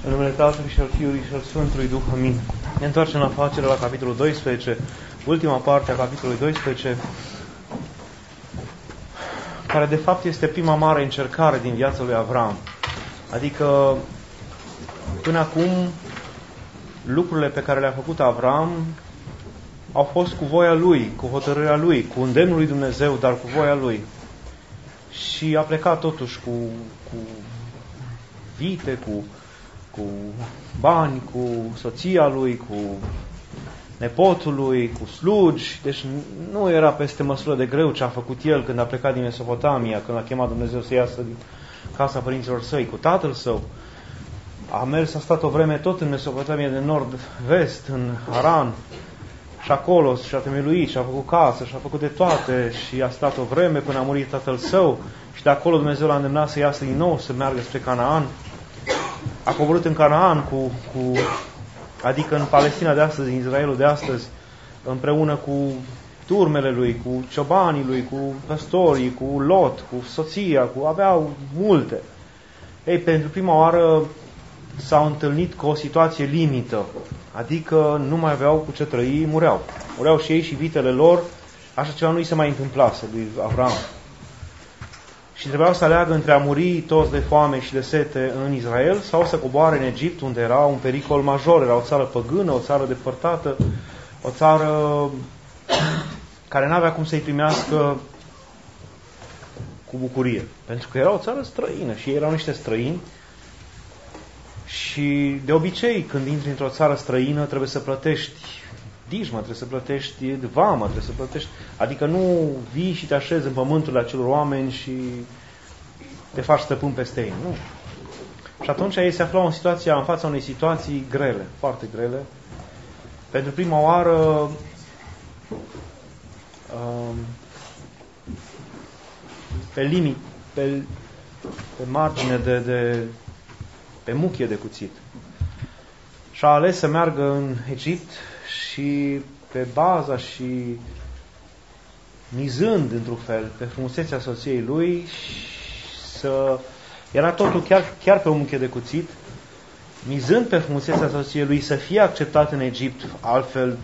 În numele Tatălui și al Fiului și al Sfântului Duh. Amin. Ne întoarcem la Facerea, la capitolul 12, ultima parte a capitolului 12, care de fapt este prima mare încercare din viața lui Avram. Adică, până acum, lucrurile pe care le-a făcut Avram au fost cu voia lui, cu hotărârea lui, cu îndemnul lui Dumnezeu, dar cu voia lui. Și a plecat totuși cu vite, cu bani, cu soția lui, cu nepotul lui, cu slugi. Deci nu era peste măsură de greu ce a făcut el când a plecat din Mesopotamia, când a chemat Dumnezeu să iasă din casa părinților săi, cu tatăl său. A mers, a stat o vreme tot în Mesopotamia de nord-vest, în Haran, și acolo și-a temeluit, și-a făcut casă, și-a făcut de toate, și a stat o vreme până a murit tatăl său, și de acolo Dumnezeu l-a îndemnat să iasă din nou, să meargă spre Canaan. A coborât în Canaan, adică în Palestina de astăzi, în Israelul de astăzi, împreună cu turmele lui, cu ciobanii lui, cu păstorii, cu Lot, cu soția, aveau multe. Ei, pentru prima oară s-au întâlnit cu o situație limită, adică nu mai aveau cu ce trăi, mureau. Mureau și ei și vitele lor, așa ceva nu i se mai întâmplase lui Avram. Și trebuiau să aleagă între a muri toți de foame și de sete în Israel sau să coboare în Egipt, unde era un pericol major, era o țară păgână, o țară depărtată, o țară care n-avea cum să-i primească cu bucurie. Pentru că era o țară străină și ei erau niște străini. Și de obicei, când intri într-o țară străină, trebuie să plătești dijmă, trebuie să plătești vamă, trebuie să plătești... Adică nu vii și te așezi în pământul acelor oameni și te faci stăpân peste ei, nu. Și atunci ei se aflau în fața unei situații grele, foarte grele. Pentru prima oară pe margine pe muchie de cuțit. Și a ales să meargă în Egipt și pe baza și mizând într-un fel pe frumusețea soției lui, era totul chiar pe o muchie de cuțit, mizând pe frumusețea soției lui să fie acceptat în Egipt, altfel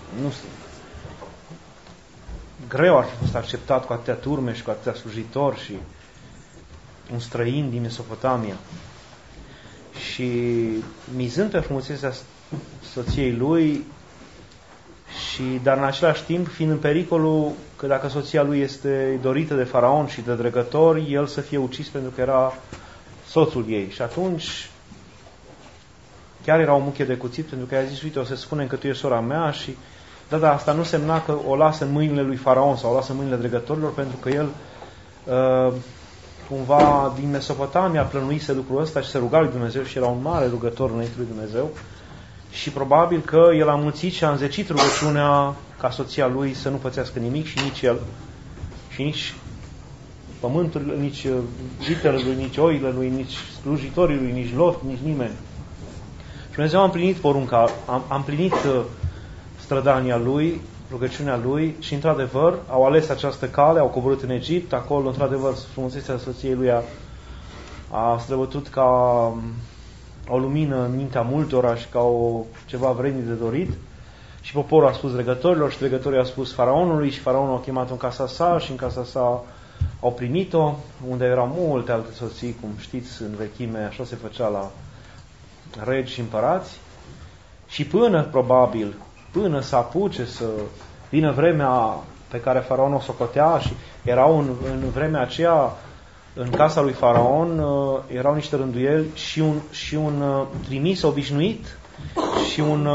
greu ar fi fost acceptat cu atâtea turme și cu atâtea slujitori și un străin din Mesopotamia. Și mizând pe frumusețea soției lui, dar în același timp fiind în pericolul că dacă soția lui este dorită de faraon și de dregători, el să fie ucis pentru că era soțul ei. Și atunci chiar era o muchie de cuțit, pentru că i-a zis, uite, o să spunem că tu ești sora mea și dar asta nu semna că o lasă în mâinile lui faraon sau o lasă în mâinile dregătorilor, pentru că el cumva din Mesopotamia plănuise lucrul ăsta și se ruga lui Dumnezeu și era un mare rugător înainte lui Dumnezeu și probabil că el a mulțit și a înzecit rugăciunea ca soția lui să nu pățească nimic și nici el și nici pământul, nici vitele lui, nici oile lui, nici slujitorii lui, nici Lot, nici nimeni. Și Dumnezeu a împlinit porunca, a împlinit strădania lui, rugăciunea lui și, într-adevăr, au ales această cale, au coborât în Egipt, acolo, într-adevăr, frumusețea soției lui a străbătut ca o lumină în mintea multora și ca ceva vrednic de dorit. Și poporul a spus dregătorilor și dregătorii au spus faraonului și faraonul a chemat-o în casa sa și în casa sa au primit-o, unde erau multe alte soții, cum știți, în vechime, așa se făcea la regi și împărați. Și până să apuce să vină vremea pe care faraonul o socotea și erau în vremea aceea în casa lui faraon erau niște rânduieli și un trimis obișnuit și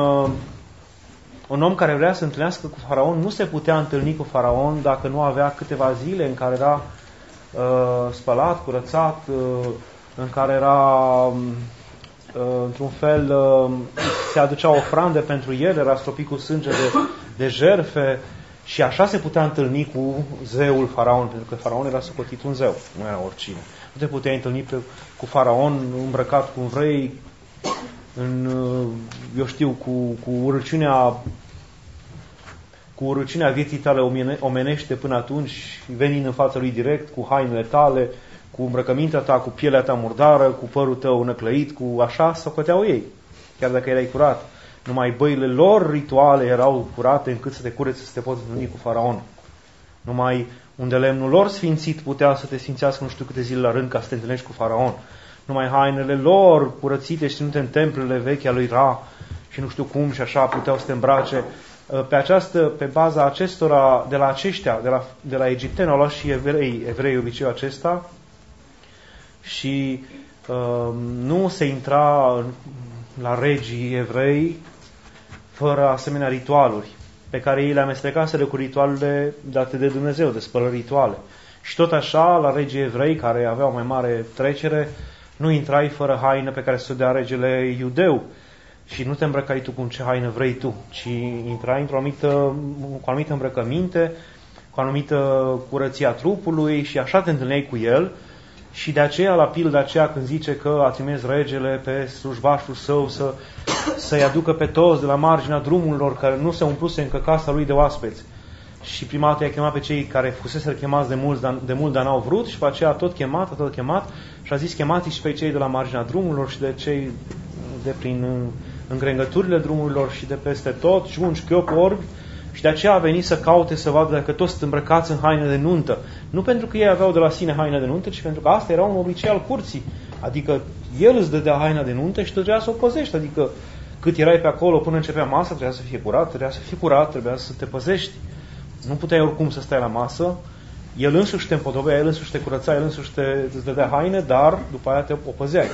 un om care vrea să întâlnească cu faraon nu se putea întâlni cu faraon dacă nu avea câteva zile în care era spălat, curățat, în care era într-un fel se aducea ofrande pentru el, era stropit cu sânge de jertfe și așa se putea întâlni cu zeul faraon, pentru că faraon era socotit un zeu, nu era oricine. Nu te puteai întâlni cu faraon îmbrăcat cum vrei, cu urăciunea vieții tale omenește până atunci, venind în fața lui direct, cu hainele tale, cu îmbrăcămintea ta, cu pielea ta murdară, cu părul tău năclăit, cu așa, socoteau ei, chiar dacă erai curat. Numai băile lor rituale erau curate încât să te cureți, să te poți întâlni cu faraon. Numai unde lemnul lor sfințit putea să te sfințească nu știu câte zile la rând ca să te întâlnești cu faraon. Numai hainele lor curățite și ținute în templele vechi a lui Ra și nu știu cum și așa puteau să te îmbrace. Pe baza acestora, de la aceștia, de la egipteni au luat și evrei obiceiul acesta și nu se intra la regii evrei fără asemenea ritualuri pe care ei le amestecaseră cu ritualele date de Dumnezeu, de spălări rituale. Și tot așa, la regii evrei, care aveau mai mare trecere, nu intrai fără haină pe care să o dea regele iudeu. Și nu te îmbrăcai tu cu ce haină vrei tu, ci intrai cu anumită îmbrăcăminte, cu anumită curăție a trupului și așa te întâlneai cu el. Și de aceea, la pilda aceea, când zice că a trimis regele pe slujbașul său să-i aducă pe toți de la marginea drumurilor care nu se umpluse încă casa lui de oaspeți. Și prima dată i-a chemat pe cei care fuseseră chemați de mult, dar n-au vrut, și pe aceea tot chemat, și a zis chemați și pe cei de la marginea drumurilor și de cei de prin îngrengăturile drumurilor și de peste tot, junci, chiopi, orbi, și de aceea a venit să caute să vadă dacă toți sunt îmbrăcați în haine de nuntă. Nu pentru că ei aveau de la sine haine de nuntă, ci pentru că asta era un obicei al curții. Adică el îți dădea haina de nuntă și tu trebuia să o păzești. Adică cât erai pe acolo până începea masa, trebuia să fie curat, trebuia să te păzești. Nu puteai oricum să stai la masă. El însuși te împodobea, el însuși te curăța, el însuși îți dădea haine, dar după aia o păzeai.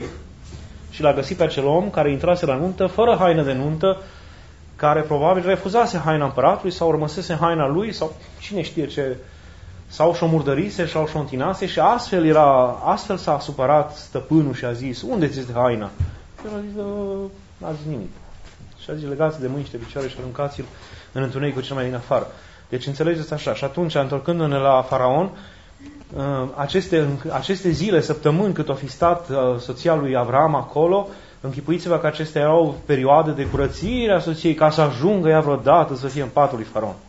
Și l-a găsit pe acel om care intrase la nuntă fără haină de nuntă, care probabil refuzase haina împăratului sau rămăsese haina lui sau cine știe ce, sau și-o murdărise sau și-o întinase și astfel s-a supărat stăpânul și a zis: unde ți este haina? Și el a zis: n-a zis nimic. Și a zis: legați de mâini și de picioare și aruncați-l în întunericul cel mai din afară. Deci înțelegeți așa. Și atunci, întorcându-ne la faraon, aceste zile, săptămâni cât o fi stat soția lui Avram acolo, închipuiți-vă că acestea erau perioade de curățire a soției ca să ajungă ea vreodată să fie în patul lui faraon.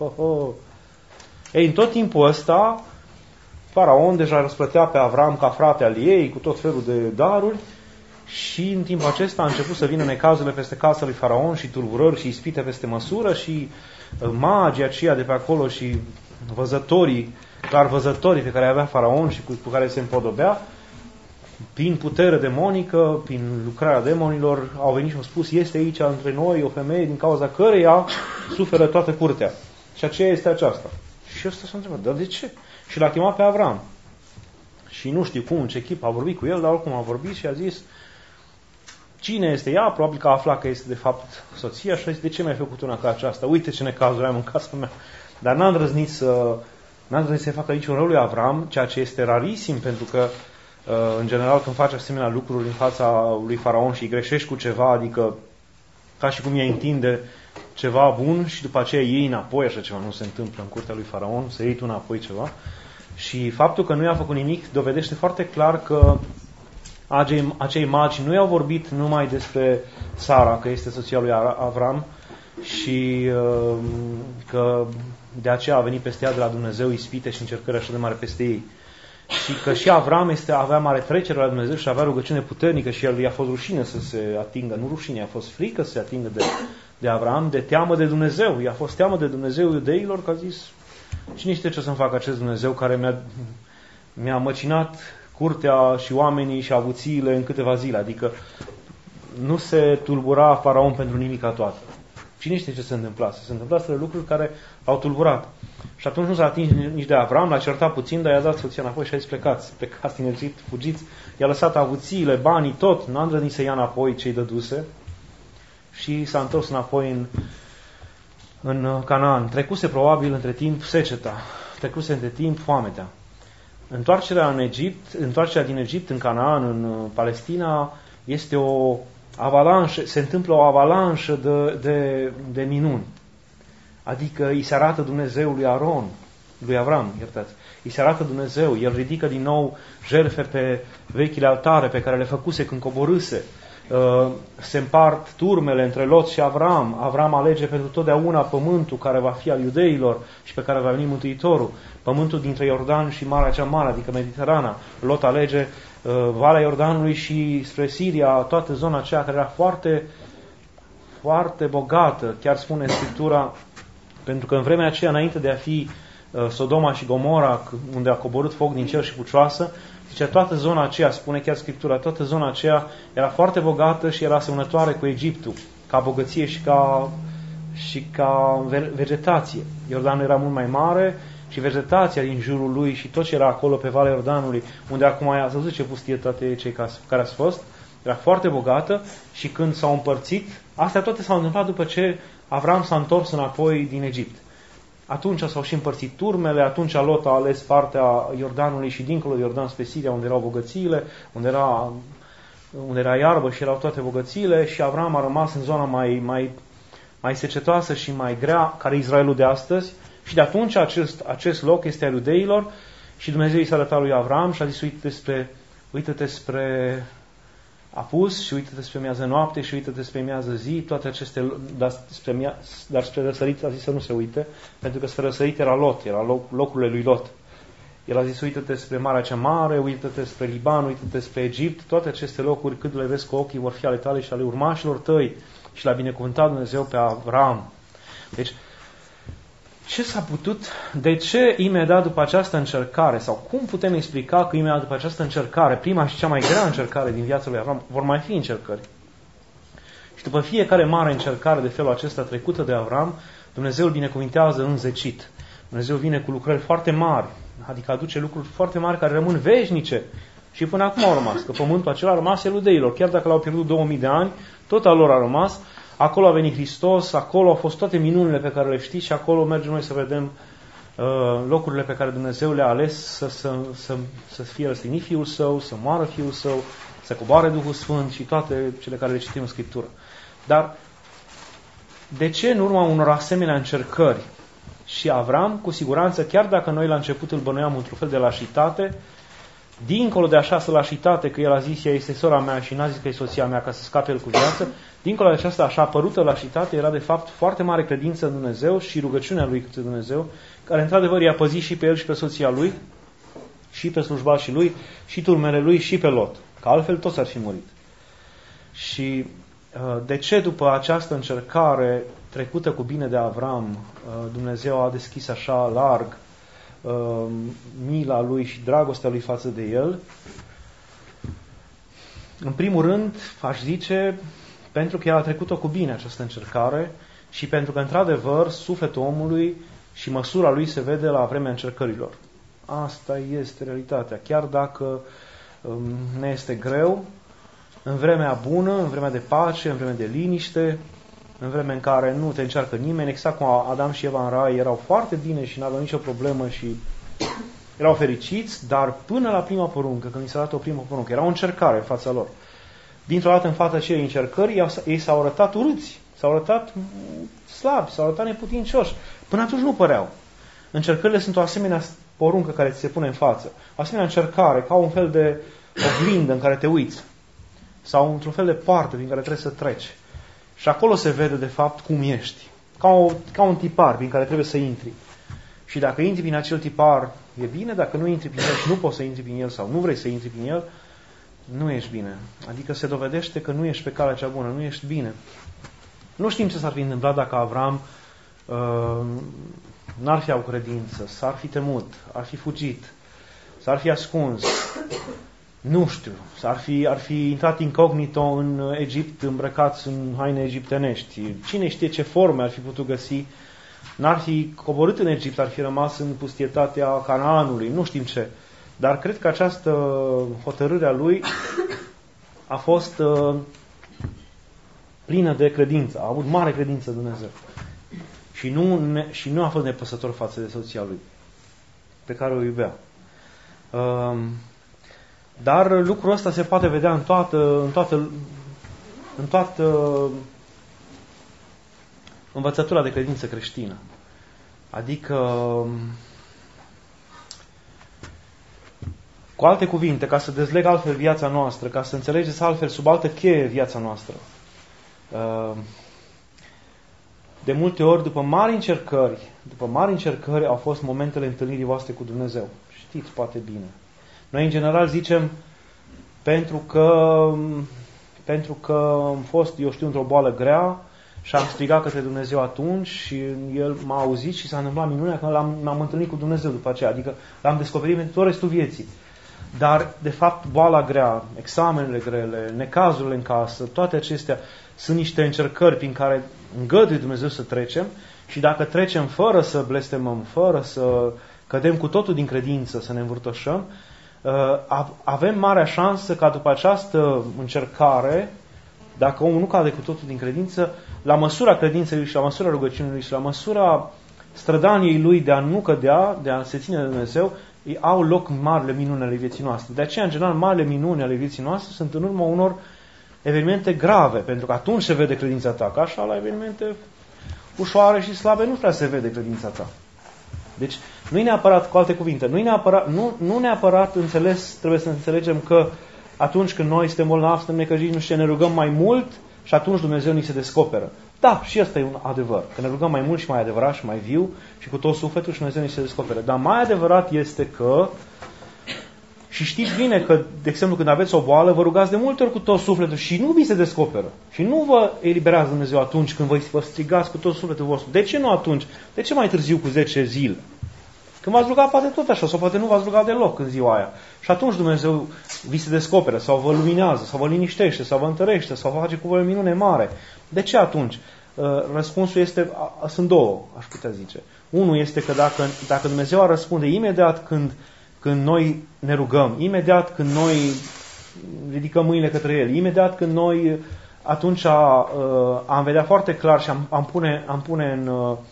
Ei, în tot timpul ăsta, faraon deja răsplătea pe Avram ca frate al ei cu tot felul de daruri și în timpul acesta a început să vină necazurile peste casa lui faraon și tulburări și ispite peste măsură și magii aceia de pe acolo și văzătorii pe care avea faraon și cu care se împodobea, prin putere demonică, prin lucrarea demonilor, au venit și au spus: este aici între noi o femeie din cauza căreia suferă toată curtea. Și aceea este aceasta. Și ăsta s-a întrebat: dar de ce? Și l-a chemat pe Avram. Și nu știu cum, în ce chip a vorbit cu el, dar oricum a vorbit și a zis: cine este ea? Probabil că a aflat că este de fapt soția și a zis: de ce mi-ai făcut una ca aceasta? Uite ce necazuri am în casa mea. Dar n-a îndrăznit să facă niciun rău lui Avram, ceea ce este rarisim, pentru că în general când faci asemenea lucruri în fața lui faraon și greșești cu ceva, adică ca și cum ea întinde ceva bun și după aceea iei înapoi, așa ceva nu se întâmplă în curtea lui faraon, să iei tu înapoi ceva. Și faptul că nu i-a făcut nimic dovedește foarte clar că acei magi nu i-au vorbit numai despre Sara, că este soția lui Avram, și că de aceea a venit peste ea de la Dumnezeu ispite și încercări așa de mare peste ei. Și că și Avram avea mare trecere la Dumnezeu și avea rugăciune puternică și el i-a fost rușine să se atingă, nu rușine, a fost frică să se atingă de Avram, de teamă de Dumnezeu. I-a fost teamă de Dumnezeu iudeilor, că a zis: cine știe ce să-mi facă acest Dumnezeu care mi-a măcinat curtea și oamenii și avuțiile în câteva zile. Adică nu se tulbura faraon pentru nimica toată. Cine știe ce se întâmplase? Se întâmplaseră lucruri care l-au tulburat. Și atunci nu s-a atins nici de Avram, l-a certat puțin, dar i-a dat soția înapoi și a zis: plecați din Egipt, fugiți. I-a lăsat avuțiile, banii, tot, n-a îndrăznit să ia înapoi ce-i dăduse și s-a întors înapoi în Canaan. Trecuse probabil între timp seceta, trecuse între timp foametea. Întoarcerea din Egipt în Canaan, în Palestina, este o avalanșă, se întâmplă o avalanșă de minuni. Adică îi se arată Dumnezeu lui Avram, îi se arată Dumnezeu, el ridică din nou jertfe pe vechile altare pe care le făcuse când coborâse se împart turmele între Lot și Avram. Avram alege pentru totdeauna pământul care va fi al iudeilor și pe care va veni Mântuitorul. Pământul dintre Iordan și Marea cea Mare, adică Mediterana. Lot alege Valea Iordanului și spre Siria, toată zona aceea care era foarte, foarte bogată. Chiar spune Scriptura, pentru că în vremea aceea, înainte de a fi Sodoma și Gomora, unde a coborât foc din cer și pucioasă, zice, toată zona aceea, spune chiar Scriptura, toată zona aceea era foarte bogată și era asemănătoare cu Egiptul, ca bogăție și ca vegetație. Iordanul era mult mai mare și vegetația din jurul lui și tot ce era acolo pe Valea Iordanului, unde acum ați văzut ce pustietate cei care ați fost, era foarte bogată și când s-au împărțit, astea toate s-au întâmplat după ce Avram s-a întors înapoi din Egipt. Atunci s-au și împărțit turmele, atunci Lot a ales partea Iordanului și dincolo de Iordan spre Siria, unde erau bogățiile, unde era iarbă și erau toate bogățiile, și Avram a rămas în zona mai secetoasă și mai grea, care e Israelul de astăzi, și de atunci acest loc este al iudeilor și Dumnezeu i s-a arătat lui Avram și a zis, uită-te spre apus și uită-te spre miază noapte și uită-te spre miază zi, toate aceste, dar spre răsărit a zis să nu se uite, pentru că spre răsărit era Lot, era locurile lui Lot. El a zis, uită-te spre Marea cea Mare, uită-te spre Liban, uită-te spre Egipt, toate aceste locuri, cât le vezi cu ochii, vor fi ale tale și ale urmașilor tăi. Și l-a binecuvântat Dumnezeu pe Avram. Deci, ce s-a putut, de ce imediat după această încercare, sau cum putem explica că imediat după această încercare, prima și cea mai grea încercare din viața lui Avram, vor mai fi încercări? Și după fiecare mare încercare de felul acesta trecută de Avram, Dumnezeu îl binecuvintează înzecit. Dumnezeu vine cu lucrări foarte mari, adică aduce lucruri foarte mari care rămân veșnice. Și până acum au rămas, că pământul acela a rămas al iudeilor. Chiar dacă l-au pierdut 2000 de ani, tot al lor a rămas. Acolo a venit Hristos, acolo au fost toate minunile pe care le știți și acolo mergem noi să vedem locurile pe care Dumnezeu le-a ales să fie răstignit Fiul Său, să moară Fiul Său, să coboare Duhul Sfânt și toate cele care le citim în Scriptură. Dar de ce în urma unor asemenea încercări? Și Avram, cu siguranță, chiar dacă noi la început îl bănuiam într-un fel de lașitate, dincolo de așa lașitate, că el a zis, ea este sora mea și n-a zis că e soția mea ca să scape el cu viață, dincolo de această așa apărută lașitate, era de fapt foarte mare credință în Dumnezeu și rugăciunea lui către Dumnezeu, care într-adevăr i-a păzit și pe el și pe soția lui, și pe slujbașii lui, și turmele lui, și pe Lot. Că altfel toți ar fi murit. Și de ce după această încercare trecută cu bine de Avram, Dumnezeu a deschis așa larg mila lui și dragostea lui față de el? În primul rând, aș zice, pentru că el a trecut-o cu bine această încercare și pentru că, într-adevăr, sufletul omului și măsura lui se vede la vremea încercărilor. Asta este realitatea. Chiar dacă ne este greu, în vremea bună, în vremea de pace, în vremea de liniște, în vremea în care nu te încearcă nimeni, exact cum Adam și Eva în rai erau foarte bine și n-aveau nicio problemă și erau fericiți, dar până la prima poruncă, când i s-a dat o primă poruncă, era o încercare în fața lor. Dintr-o dată în fața acelei încercări, ei s-au arătat urâți, s-au arătat slabi, s-au arătat neputincioși. Până atunci nu păreau. Încercările sunt o asemenea poruncă care ți se pune în față. O asemenea încercare, ca un fel de oglindă în care te uiți. Sau într-un fel de poartă prin care trebuie să treci. Și acolo se vede de fapt cum ești. Ca un tipar prin care trebuie să intri. Și dacă intri prin acel tipar, e bine. Dacă nu intri prin el și nu poți să intri prin el sau nu vrei să intri prin el, nu ești bine. Adică se dovedește că nu ești pe calea cea bună, nu ești bine. Nu știm ce s-ar fi întâmplat dacă Avram n-ar fi avut credință, s-ar fi temut, ar fi fugit, s-ar fi ascuns. Nu știu, ar fi intrat incognito în Egipt îmbrăcați în haine egiptenești. Cine știe ce forme ar fi putut găsi. N-ar fi coborât în Egipt, ar fi rămas în pustietatea Canaanului, nu știm ce. Dar cred că această hotărâre a lui a fost plină de credință, a avut mare credință în Dumnezeu. Și nu a fost nepăsător față de soția lui, pe care o iubea. Dar lucrul ăsta se poate vedea în toată învățătura de credință creștină. Adică Cu alte cuvinte, ca să dezleg altfel viața noastră, ca să înțelegeți altfel sub altă cheie viața noastră. De multe ori, după mari încercări au fost momentele întâlnirii voastre cu Dumnezeu. Știți poate bine. Noi în general zicem pentru că am fost, eu știu, într-o boală grea și am strigat către Dumnezeu atunci și El m-a auzit și s-a întâmplat minunea că m-am întâlnit cu Dumnezeu după aceea. Adică l-am descoperit pentru tot restul vieții. Dar, de fapt, boala grea, examenele grele, necazurile în casă, toate acestea sunt niște încercări prin care îngăduie Dumnezeu să trecem și dacă trecem fără să blestemăm, fără să cădem cu totul din credință, să ne învârtoșăm, avem marea șansă ca după această încercare, dacă omul nu cade cu totul din credință, la măsura credinței lui și la măsura rugăciunii lui și la măsura strădaniei lui de a nu cădea, de a se ține de Dumnezeu, au loc marile minuni ale vieții noastre. De aceea, în general, marile minuni ale vieții noastre sunt în urma unor evenimente grave, pentru că atunci se vede credința ta, că așa la evenimente ușoare și slabe nu prea se vede credința ta. Deci, nu-i neapărat, cu alte cuvinte, nu neapărat înțeles, trebuie să înțelegem că atunci când noi suntem bolnavi, suntem necăjiți, nu știu, ne rugăm mai mult și atunci Dumnezeu ni se descoperă. Da, și ăsta e un adevăr. Că ne rugăm mai mult și mai adevărat și mai viu și cu tot sufletul și Dumnezeu ni se descoperă. Dar mai adevărat este că, și știți bine că, de exemplu, când aveți o boală, vă rugați de multe ori cu tot sufletul și nu vi se descoperă. Și nu vă eliberează Dumnezeu atunci când vă strigați cu tot sufletul vostru. De ce nu atunci? De ce mai târziu cu 10 zile? Când v-ați rugat poate tot așa, sau poate nu v-ați rugat deloc în ziua aia. Și atunci Dumnezeu vi se descoperă, sau vă luminează, sau vă liniștește, sau vă întărește, sau vă face cu voi o minune mare. De ce atunci? Răspunsul este, sunt două, aș putea zice. Unul este că dacă Dumnezeu ar răspunde imediat când noi ne rugăm, imediat când noi ridicăm mâinile către El, imediat când noi atunci am vedea foarte clar și am pune în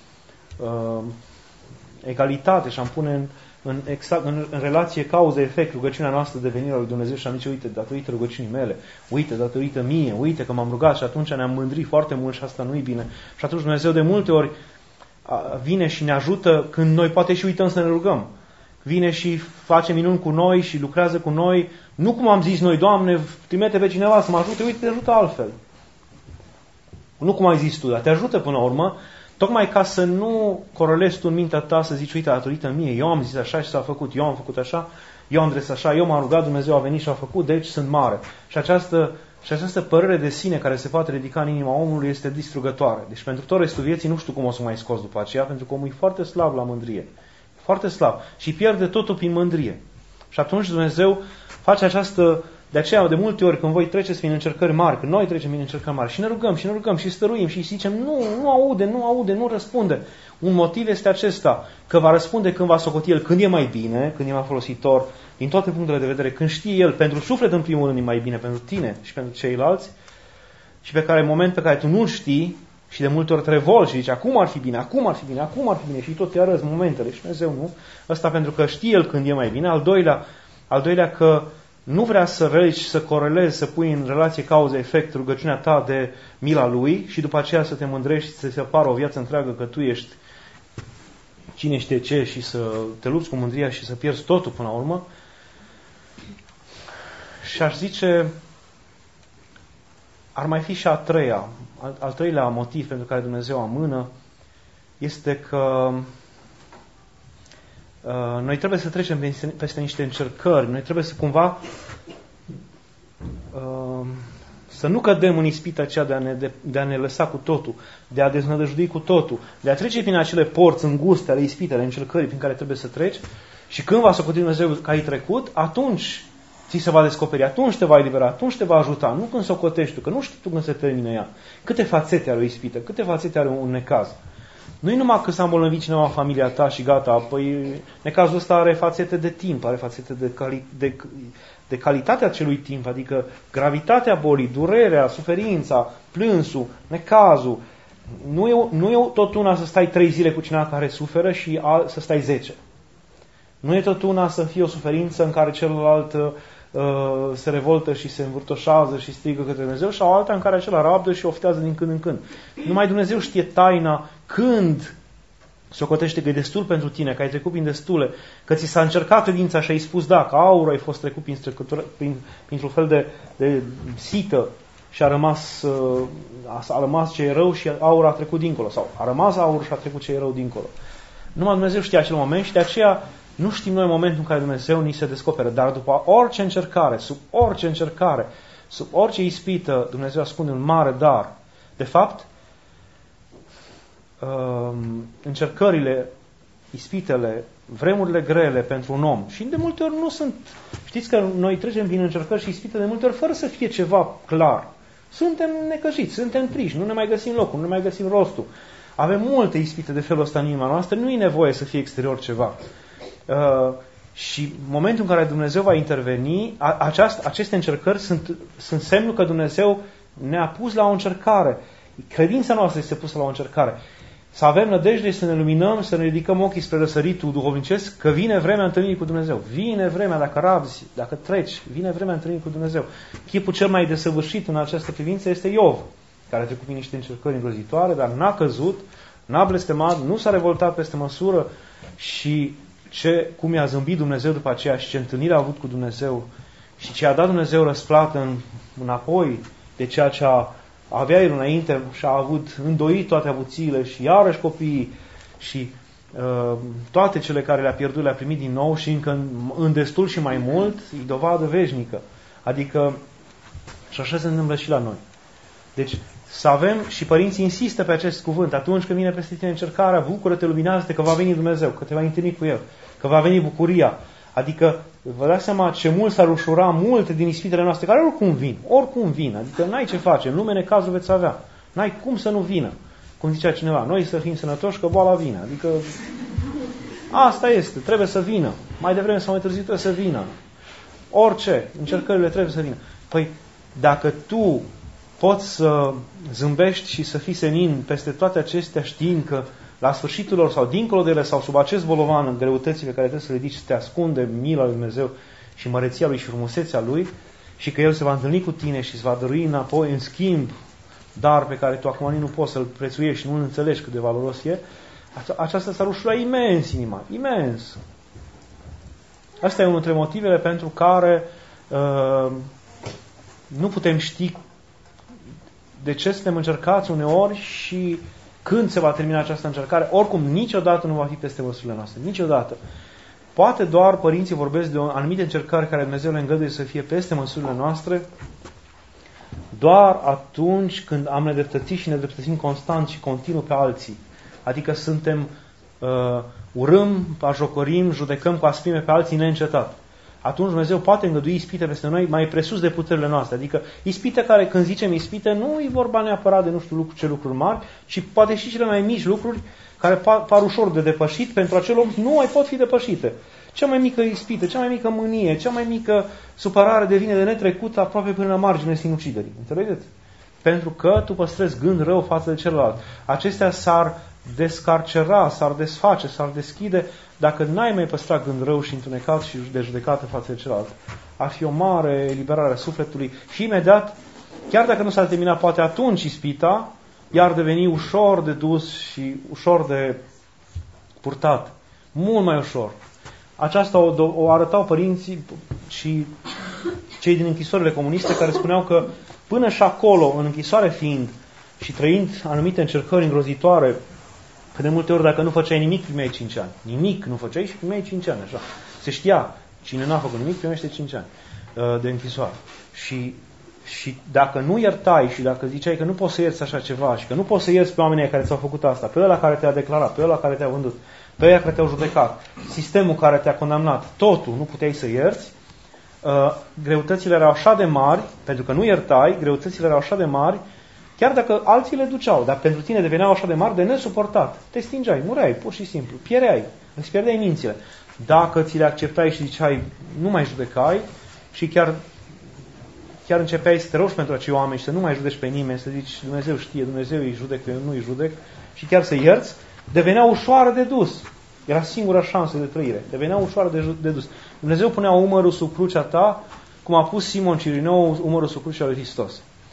egalitate și am pune în relație cauză-efect rugăciunea noastră de venirea lui Dumnezeu și am zis, uite, datorită rugăciunii mele, uite, datorită mie, uite că m-am rugat și atunci ne-am mândrit foarte mult și asta nu-i bine. Și atunci Dumnezeu de multe ori vine și ne ajută când noi poate și uităm să ne rugăm. Vine și face minuni cu noi și lucrează cu noi, nu cum am zis noi, Doamne, trimite pe cineva să mă ajute, uite, te ajută altfel. Nu cum ai zis tu, dar te ajută până la urmă, tocmai ca să nu corelezi tu în mintea ta să zici, uite, datorită mie, eu am zis așa și s-a făcut, eu am făcut așa, eu am dres așa, eu m-am rugat, Dumnezeu a venit și a făcut, deci sunt mare. Și această părere de sine care se poate ridica în inima omului este distrugătoare. Deci pentru tot restul vieții nu știu cum o să mai scoți după aceea, pentru că omul e foarte slab la mândrie. Foarte slab. Și pierde totul prin mândrie. Și atunci Dumnezeu face această... De aceea, de multe ori, când voi treceți prin încercări mari, când noi trecem prin încercări mari și ne rugăm și stăruim și zicem, nu aude, nu răspunde. Un motiv este acesta, că va răspunde când va socoti El, când e mai bine, când e mai folositor, din toate punctele de vedere, când știe El, pentru suflet în primul rând e mai bine, pentru tine și pentru ceilalți, și în moment pe care tu nu știi, și de multe ori te revolți și zici, acum ar fi bine și tot te arăți momentele și Dumnezeu nu. Asta pentru că știe El când e mai bine. Al doilea că nu vrea să regi, să corelezi, să pui în relație cauză-efect rugăciunea ta de mila Lui și după aceea să te mândrești și să se apară o viață întreagă că tu ești cine știe ce și să te lupți cu mândria și să pierzi totul până la urmă. Și aș zice, ar mai fi și al treilea motiv pentru care Dumnezeu amână, este că noi trebuie să trecem peste niște încercări, noi trebuie să cumva să nu cădem în ispita aceea de a ne lăsa cu totul, de a deznădăjdui cu totul, de a trece prin acele porți înguste ale ispitei, ale încercării prin care trebuie să treci și când va socoti Dumnezeu că ai trecut, atunci ți se va descoperi, atunci te va elibera, atunci te va ajuta, nu când socotești tu, că nu știi tu când se termină ea. Câte fațete are o ispită, câte fațete are un necaz. Nu-i numai că s-a îmbolnăvit cineva în familia ta și gata, păi necazul ăsta are fațete de timp, are fațete de calitatea acelui timp, adică gravitatea bolii, durerea, suferința, plânsul, necazul. Nu e tot una să stai 3 zile cu cineva care suferă și să stai 10. Nu e tot una să fie o suferință în care celălalt se revoltă și se învârtoșează și strigă către Dumnezeu și o alta în care acela rabdă și oftează din când în când. Numai Dumnezeu știe taina când socotește că e destul pentru tine, că ai trecut prin destule, că ți s-a încercat credința și ai spus da, că aur ai fost trecut printr-un fel de sită și a rămas ce e rău și aur a trecut dincolo. Sau a rămas aur și a trecut ce e rău dincolo. Numai Dumnezeu știe acel moment și de aceea nu știm noi momentul în care Dumnezeu ni se descoperă. Dar după orice încercare, sub orice ispită, Dumnezeu ascunde un mare dar. De fapt, încercările, ispitele, vremurile grele pentru un om. Și de multe ori nu sunt... Știți că noi trecem prin încercări și ispite de multe ori fără să fie ceva clar. Suntem necăjiți, suntem triști, nu ne mai găsim locul, nu ne mai găsim rostul. Avem multe ispite de felul ăsta în inima noastră, nu e nevoie să fie exterior ceva. Și momentul în care Dumnezeu va interveni, aceste încercări sunt semnul că Dumnezeu ne-a pus la o încercare. Credința noastră este pusă la o încercare. Să avem nădejde, să ne luminăm, să ne ridicăm ochii spre răsăritul duhovnicesc, că vine vremea întâlnirii cu Dumnezeu. Vine vremea, dacă rabzi, dacă treci, vine vremea întâlnirii cu Dumnezeu. Chipul cel mai desăvârșit în această privință este Iov, care a trecut prin niște încercări îngrozitoare, dar n-a căzut, n-a blestemat, nu s-a revoltat peste măsură și cum i-a zâmbit Dumnezeu după aceea și ce întâlnire a avut cu Dumnezeu și ce a dat Dumnezeu răsplată înapoi de ceea ce avea el înainte și a avut îndoit toate avuțiile și iarăși copiii și toate cele care le-a pierdut le-a primit din nou și încă în destul și mai mult, e dovadă veșnică. Adică și așa se întâmplă și la noi. Deci să avem, și părinții insistă pe acest cuvânt, atunci când vine peste tine încercarea, bucură-te, luminează-te că va veni Dumnezeu, că te va întâlni cu El, că va veni bucuria. Adică vă dați seama ce mult s-ar ușura multe din ispitele noastre, care oricum vin, adică n-ai ce face, în lume necazul veți avea, n-ai cum să nu vină. Cum zicea cineva, noi să fim sănătoși că boala vine, adică asta este, trebuie să vină, mai devreme sau mai târziu trebuie să vină. Orice, încercările trebuie să vină. Păi, dacă tu poți să zâmbești și să fii senin peste toate acestea știind că la sfârșitul lor sau dincolo de ele sau sub acest bolovan în greutățile care trebuie să le ridici, te ascunde mila lui Dumnezeu și măreția Lui și frumusețea Lui și că El se va întâlni cu tine și îți va dărui înapoi în schimb dar pe care tu acum nu poți să-l prețuiești și nu înțelegi cât de valoros e, aceasta s-ar ușura imens inima, imens. Asta e unul dintre motivele pentru care nu putem ști de ce suntem încercați uneori și când se va termina această încercare. Oricum, niciodată nu va fi peste măsurile noastre. Niciodată. Poate doar părinții vorbesc de anumite încercări care Dumnezeu le îngăduie să fie peste măsurile noastre doar atunci când am nedreptățit și nedreptățim constant și continuu pe alții. Adică suntem, urâm, bajocorim, judecăm cu asprime pe alții neîncetat. Atunci Dumnezeu poate îngădui ispite peste noi mai presus de puterile noastre. Adică ispite care, când zicem ispite, nu e vorba neapărat de nu știu ce lucruri mari, ci poate și cele mai mici lucruri care par ușor de depășit, pentru acel om nu mai pot fi depășite. Cea mai mică ispită, cea mai mică mânie, cea mai mică supărare devine de netrecut aproape până la marginea sinuciderii. Înțelegeți? Pentru că tu păstrezi gând rău față de celălalt. Acestea s-ar descarcera, s-ar desface, s-ar deschide dacă n-ai mai păstrat gând rău și întunecat și de judecată față de celălalt. Ar fi o mare eliberare a sufletului și imediat, chiar dacă nu s-ar termina poate atunci ispita, iar deveni ușor de dus și ușor de purtat. Mult mai ușor. Aceasta o arătau părinții și cei din închisorile comuniste care spuneau că până și acolo, în închisoare fiind și trăind anumite încercări îngrozitoare, că de multe ori dacă nu făceai nimic, primeai 5 ani. Nimic nu făceai și primeai 5 ani. Așa. Se știa, cine n-a făcut nimic, primește 5 ani de închisoare. Și dacă nu iertai și dacă ziceai că nu poți să ierți așa ceva și că nu poți să ierți pe oamenii care ți-au făcut asta, pe ăla care te-a declarat, pe ăla care te-a vândut, pe ăia care te-au judecat, sistemul care te-a condamnat, totul nu puteai să ierți, greutățile erau așa de mari, pentru că nu iertai, greutățile erau așa de mari, chiar dacă alții le duceau, dar pentru tine deveneau așa de mari de nesuportat. Te stingeai, mureai, pur și simplu, piereai, îți pierdeai mințile. Dacă ți le acceptai și ziceai, nu mai judecai și chiar începeai să te rogi pentru acei oameni și să nu mai judeci pe nimeni, să zici, Dumnezeu știe, Dumnezeu îi judec, eu nu îi judec, și chiar să ierți, devenea ușoară de dus. Era singura șansă de trăire. Devenea ușoară de dus. Dumnezeu punea umărul sub crucea ta, cum a pus Simon Cirineu umărul sub crucea lui Hristos.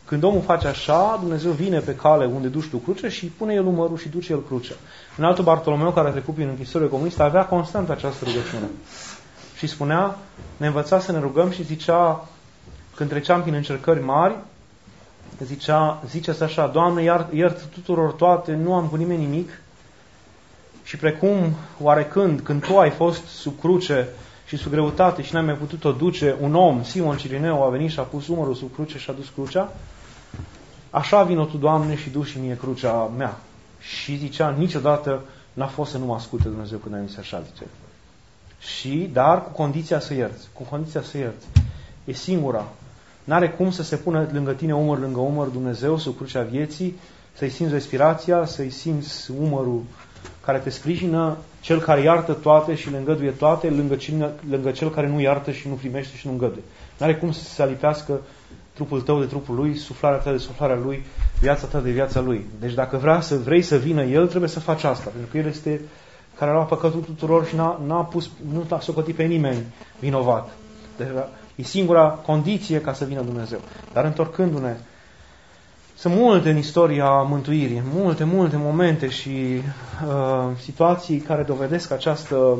Când omul face așa, Dumnezeu vine pe cale unde duci tu cruce și pune el umărul și duce el crucea. În altul Bartolomeu, care a trecut prin închisorile comuniste, avea constant această rugăciune. Și spunea, ne învăța să ne rugăm și zicea, când treceam prin încercări mari, ziceți așa, Doamne, iert tuturor toate, nu am cu nimeni nimic. Și precum, oarecând, când tu ai fost sub cruce și sub greutate și n-ai mai putut-o duce, un om, Simon Cirineu, a venit și a pus umărul sub cruce și a dus crucea, așa vino tu, Doamne, și du și mie crucea mea. Și zicea, niciodată n-a fost să nu mă asculte Dumnezeu când ai zis așa, zice. Dar cu condiția să ierți. Cu condiția să ierți. E singura. N-are cum să se pună lângă tine umăr lângă umăr Dumnezeu sub crucea vieții, să-i simți respirația, să-i simți umărul care te sprijină, cel care iartă toate și le îngăduie toate, lângă cel care nu iartă și nu primește și nu îngăduie. N-are cum să se alipească trupul tău de trupul lui, suflarea ta de suflarea lui, viața ta de viața lui. Deci dacă vrei să vină el, trebuie să faci asta, pentru că el este care a luat păcatul tuturor și nu a socotit pe nimeni vinovat. Deci, e singura condiție ca să vină Dumnezeu. Dar întorcându-ne, sunt multe în istoria mântuirii, multe momente și situații care dovedesc această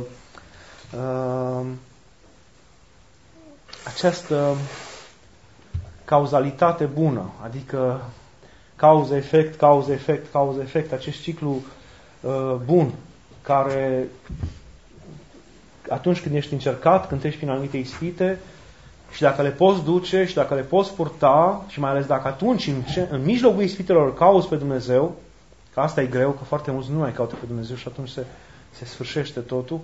cauzalitate bună, adică cauză-efect, acest ciclu bun, care atunci când ești încercat, când treci prin anumite ispite, și dacă le poți duce și dacă le poți purta, și mai ales dacă atunci, în mijlocul ispitelor, cauți pe Dumnezeu, că asta e greu, că foarte mulți nu mai caută pe Dumnezeu și atunci se sfârșește totul.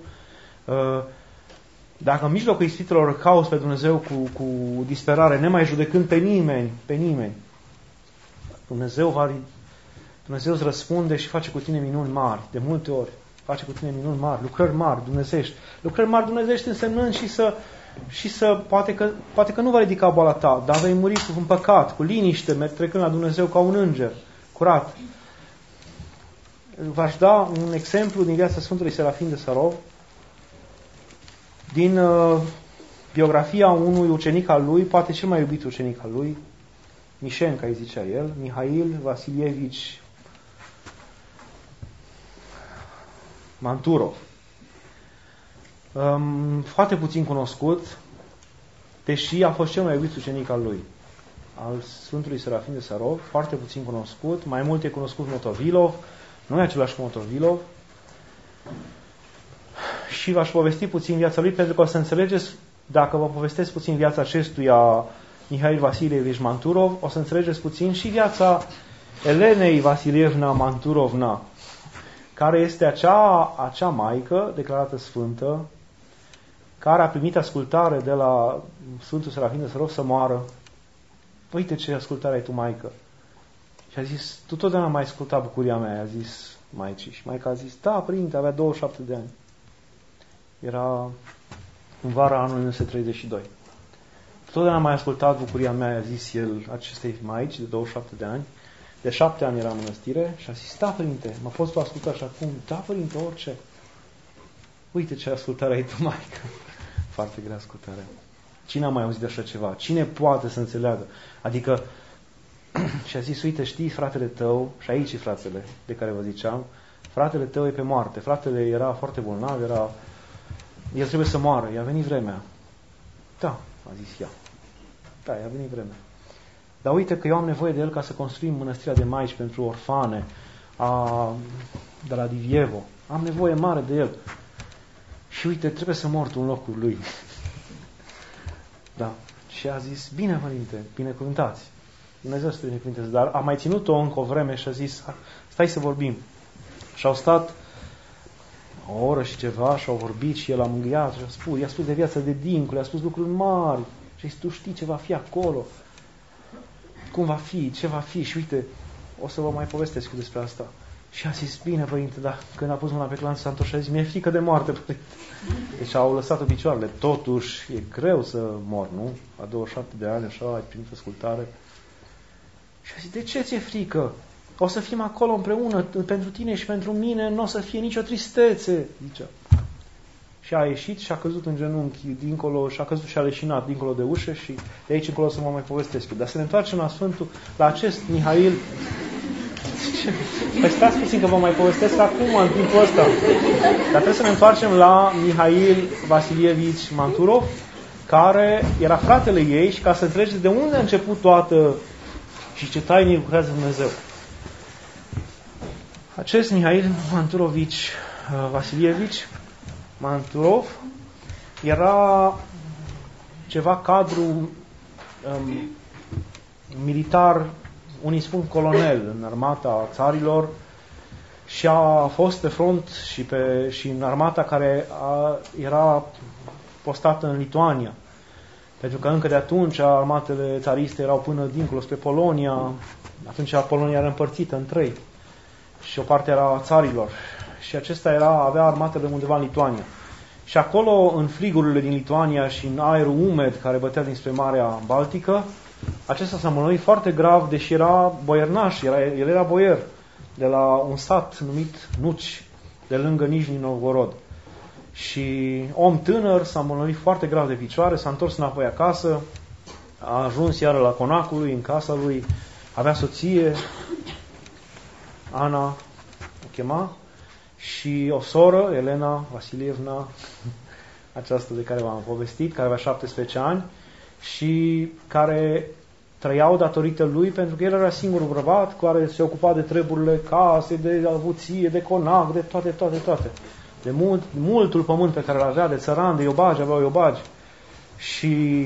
Dacă în mijlocul ispitelor cauți pe Dumnezeu cu disperare, nemai judecând pe nimeni, Dumnezeu îți răspunde și face cu tine minuni mari, de multe ori. Face cu tine minuni mari, lucrări mari dumnezeiești. Lucrări mari dumnezeiești însemnând și să poate că nu va ridica boala ta, dar vei muri în păcat, cu liniște, trecând la Dumnezeu ca un înger, curat. V-aș da un exemplu din viața Sfântului Serafin de Sarov, din biografia unui ucenic al lui, poate cel mai iubit ucenic al lui, Mișenca, îi zicea el, Mihail Vasilievici Manturov. Foarte puțin cunoscut, deși a fost cel mai iubit ucenic al lui, al Sfântului Serafin de Sarov, foarte puțin cunoscut, mai mult e cunoscut Motovilov, nu e același cu Motovilov, și v-aș povesti puțin viața lui, pentru că o să înțelegeți, dacă vă povestesc puțin viața acestuia Mihail Vasilievici Manturov, o să înțelegeți puțin și viața Elenei Vasilievna Manturovna, care este acea maică declarată sfântă, care a primit ascultare de la Sfântul Serafin de Sarov să moară. Uite ce ascultare ai tu, maică. Și a zis, tu totdeauna m-ai ascultat bucuria mea, a zis maicii. Și maica a zis, da, părinte, avea 27 de ani. Era în vara anului 1932. Totdeauna m-ai ascultat bucuria mea, a zis el acestei maici de 27 de ani. De 7 ani era în mănăstire și a zis, da, părinte, mă poți tu asculta și acum? Da, părinte, orice. Uite ce ascultare ai tu, maică. Foarte grea ascultarea. Cine a mai auzit de așa ceva? Cine poate să înțeleagă? Adică, și a zis, uite, știi, fratele tău, și aici e fratele de care vă ziceam, fratele tău e pe moarte. Fratele era foarte bolnav, el trebuie să moară, i-a venit vremea. Da, a zis ea. Da, i-a venit vremea. Dar uite că eu am nevoie de el ca să construim mănăstirea de maici pentru orfane de la Divievo. Am nevoie mare de el. Și uite, trebuie să mor tu în locul lui. Da. Și a zis, bine, părinte, binecuvântați. Dumnezeu să te binecuvânteze. Dar a mai ținut-o încă o vreme și a zis, stai să vorbim. Și au stat o oră și ceva și au vorbit și el a mângâiat și i-a spus de viața de dincolo, i-a spus lucruri mari. Și a zis, tu știi ce va fi acolo. Cum va fi, ce va fi. Și uite, o să vă mai povestesc despre asta. Și a zis, bine, părinte, dar când a pus mâna pe clanț s-a întors și a zis, mi-e frică de moarte, părinte. Deci au lăsat-o picioarele. Totuși, e greu să mor, nu? La 27 de ani, așa, ai primit ascultare. Și a zis, de ce ți-e frică? O să fim acolo împreună, pentru tine și pentru mine, nu o să fie nicio tristețe, zicea. și a ieșit și a căzut în genunchi dincolo și a căzut și a leșinat dincolo de ușă și de aici încolo să mă mai povestesc. Dar să ne întoarcem la la acest Mihail. Păi stați puțin că vă mai povestesc acum în timpul ăsta. Dar trebuie să ne întoarcem la Mihail Vasilievici Manturov, care era fratele ei și ca să înțelegeți de unde a început toată și ce taine lucrează Dumnezeu. Acest Mihail Manturovici Vasilievici Manturov era ceva cadru militar, unii spun colonel în armata țarilor și a fost pe front și în armata care era postată în Lituania. Pentru că încă de atunci armatele țariste erau până dincolo spre Polonia. Atunci Polonia era împărțită în 3 și o parte era a țarilor. Și acesta avea armatele undeva în Lituania. Și acolo, în frigurile din Lituania și în aerul umed care bătea dinspre Marea Baltică, acesta s-a îmbolnăvit foarte grav, deși era boiernaș, el era boier, de la un sat numit Nuci, de lângă Nijni Novgorod. Și om tânăr, s-a îmbolnăvit foarte grav de picioare, s-a întors înapoi acasă, a ajuns iară la conacul lui, în casa lui, avea soție, Ana o chema, și o soră, Elena Vasilievna, aceasta de care v-am povestit, care avea 17 ani și care trăiau datorită lui, pentru că el era singurul bărbat care se ocupa de treburile case, de avuție, de conac, de toate. De multul pământ pe care îl avea, de țăran, de iobagi, aveau iobagi. Și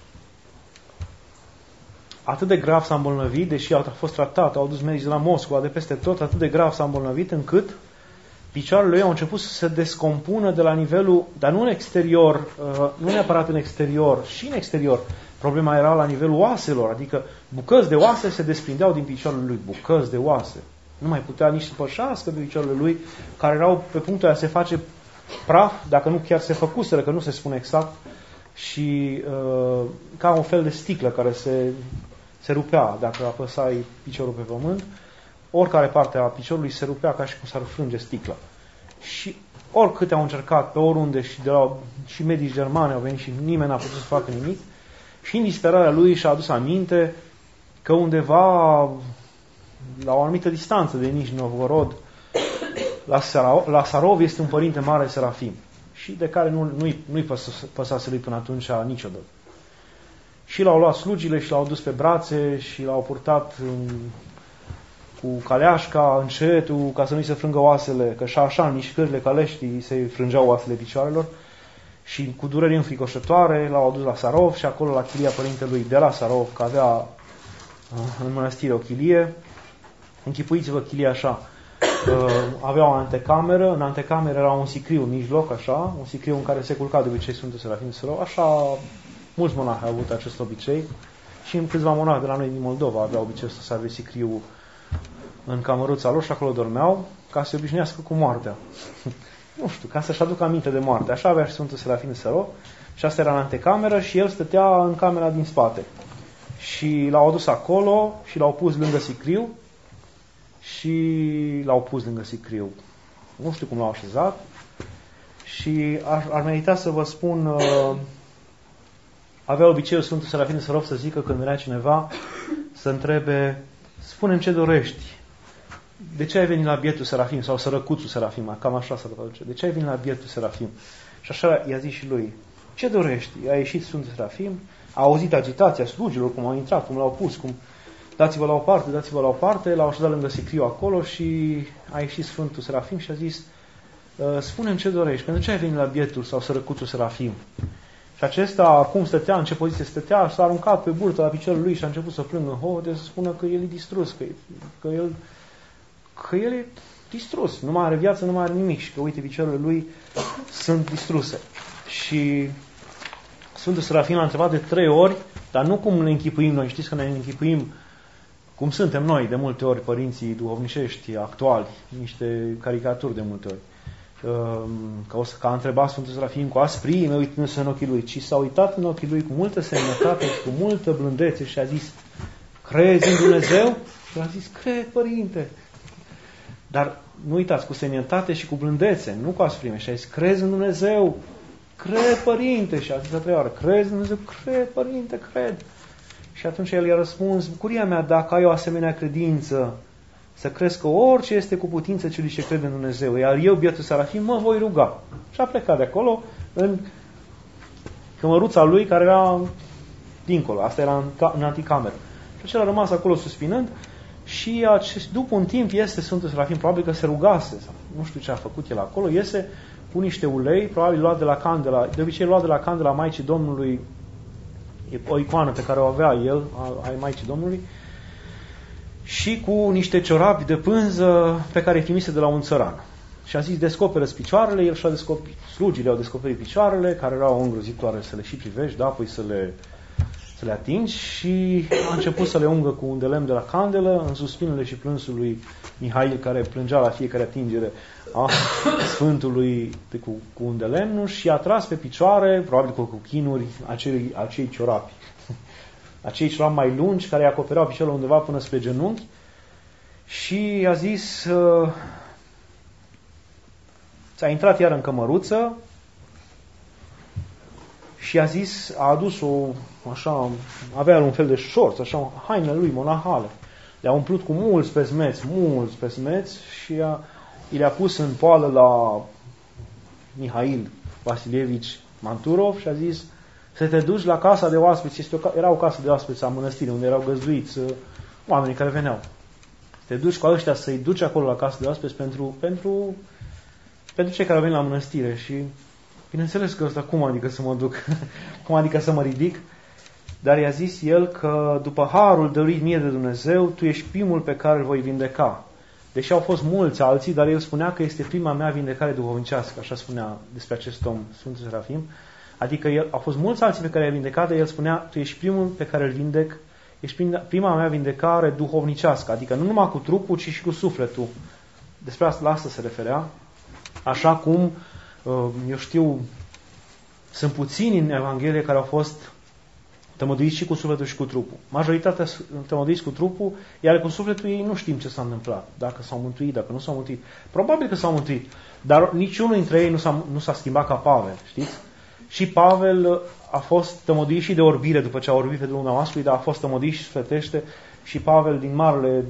atât de grav s-a îmbolnăvit, deși a fost tratat, au dus medici la Moscova, de peste tot, atât de grav s-a îmbolnăvit încât picioarele lui au început să se descompună de la nivelul, dar nu în exterior, nu neapărat în exterior, și în exterior. Problema era la nivelul oaselor, adică bucăți de oase se desprindeau din picioarele lui, bucăți de oase. Nu mai putea nici să pășească pe picioarele lui, care erau pe punctul de a se face praf, dacă nu chiar se făcuseră, că nu se spune exact, și ca un fel de sticlă care se rupea dacă apăsai piciorul pe pământ. Oricare parte a piciorului se rupea ca și cum s-ar frânge sticla. Și oricâte au încercat, pe oriunde, și medici germani au venit și nimeni n-a putut să facă nimic, și în disperarea lui și-a adus aminte că undeva la o anumită distanță de Nijni Novgorod, la Sarov, este un părinte mare Serafim, și de care nu-i păsase lui până atunci niciodată. Și l-au luat slugile și l-au dus pe brațe și l-au purtat cu caleașca încetul, ca să nu-i se frângă oasele, că și așa în mișcările caleștii se frângeau oasele picioarelor, și cu dureri înfricoșătoare l-au adus la Sarov și acolo la chilia părintelui de la Sarov, că avea în mănăstire o chilie. Închipuiți-vă chilia așa. Avea o antecameră, în antecameră era un sicriu în mijloc, așa, un sicriu în care se culca de obicei Sfântul Serafim Sarov, așa mulți monahi au avut acest obicei și câțiva monahi de la noi din Moldova aveau obiceiul să aibă sicriu în camăruța lor și acolo dormeau ca să se obișnuiască cu moartea. Nu știu, ca să-și aducă aminte de moarte. Așa avea și Sfântul Serafim Sarov și asta era în antecameră și el stătea în camera din spate. Și l-au adus acolo și l-au pus lângă sicriu Nu știu cum l-au așezat și ar merita să vă spun, avea obiceiul Sfântul Serafim Sarov să zică când venea cineva să întrebe: spune-mi ce dorești. De ce ai venit la bietul Serafim? Sau sărăcuțul Serafim, cam așa să traduce. De ce ai venit la bietul Serafim? Și așa i-a zis și lui: ce dorești? A ieșit Sfântul Serafim, a auzit agitația slugilor, cum au intrat, cum l-au pus, cum dați-vă la o parte, l-au așezat lângă sicriu acolo și a ieșit Sfântul Serafim și a zis: spune-mi ce dorești, pentru ce ai venit la bietul sau sărăcuțul Serafim? Și acesta, cum stătea, în ce poziție stătea, s-a aruncat pe burtă la piciorul lui și a început să plângă în hohote, să spună că el e distrus, că el e distrus, nu mai are viață, nu mai are nimic și că, uite, picioarele lui sunt distruse. Și Sfântul Serafim l-a întrebat de 3 ori, dar nu cum ne închipuim noi. Știți că ne închipuim cum suntem noi, de multe ori, părinții duhovnicești actuali, niște caricaturi de multe ori. Că a întrebat Sfântul Serafim cu asprime, uitându-se în ochii lui, ci s-a uitat în ochii lui cu multă semnătate și cu multă blândețe și a zis: crezi în Dumnezeu? Și a zis: cred, părinte. Dar nu uitați, cu seninătate și cu blândețe, nu cu asprime. Și a zis, crezi în Dumnezeu? Cred, părinte. Și a zis a treia oară, crezi în Dumnezeu? Cred, părinte, cred. Și atunci el i-a răspuns, bucuria mea, dacă ai o asemenea credință, să crezi că orice este cu putință celui ce crede în Dumnezeu, iar eu, bietul Serafim, mă voi ruga. Și a plecat de acolo în cămăruța lui, care era dincolo. Asta era în anticameră. Și acela a rămas acolo suspinând și după un timp iese Sfântul Serafim, probabil că se rugase, sau nu știu ce a făcut el acolo, iese cu niște ulei, probabil luat de la candela, de obicei luat de la candela Maicii Domnului, o icoană pe care o avea el, a Maicii Domnului, și cu niște ciorapi de pânză pe care îi trimise de la un țăran. Și a zis, descoperă-ți picioarele, el și-a descoperit, slugile au descoperit picioarele, care erau îngrozitoare să le și privești, da, apoi să le atingi, și a început să le ungă cu un de lemn de la candelă, în suspinele și plânsul lui Mihail, care plângea la fiecare atingere a Sfântului cu un de lemn, și a tras pe picioare, probabil cu chinuri, acei ciorapi. Acei ciorapi mai lungi, care îi acopereau picioarele undeva până spre genunchi, și a zis, ți-a intrat iar în cămăruță, și a zis, a adus așa, avea un fel de șorț, așa, hainele lui monahale. Le-a umplut cu mulți pesmeți, și i le-a pus în poală la Mihail Vasilievici Manturov și a zis, să te duci la casa de oaspeți, era o casă de oaspeți a mănăstirii, unde erau găzduiți oamenii care veneau. Să te duci cu ăștia, să-i duci acolo la casa de oaspeți pentru cei care vin la mănăstire. Și bineînțeles că ăsta, cum adică să mă duc? Cum adică să mă ridic? Dar i-a zis el că după harul dăruit mie de Dumnezeu, tu ești primul pe care îl voi vindeca. Deși au fost mulți alții, dar el spunea că este prima mea vindecare duhovnicească, așa spunea despre acest om, Sfântul Serafim. Adică au fost mulți alții pe care i-a vindecat, dar el spunea, tu ești primul pe care îl vindec, ești prima mea vindecare duhovnicească, adică nu numai cu trupul, ci și cu sufletul. Despre asta, la asta se referea. Așa cum, eu știu, sunt puțini în Evanghelie care au fost tămăduiți și cu sufletul și cu trupul. Majoritatea tămăduiți cu trupul, iar cu sufletul ei nu știm ce s-a întâmplat. Dacă s-au mântuit, dacă nu s-au mântuit. Probabil că s-au mântuit, dar niciunul dintre ei nu s-a schimbat ca Pavel, știți? Și Pavel a fost tămăduit și de orbire după ce a orbit pe drumul Damascului, dar a fost tămăduit și sufletește, și Pavel din marele,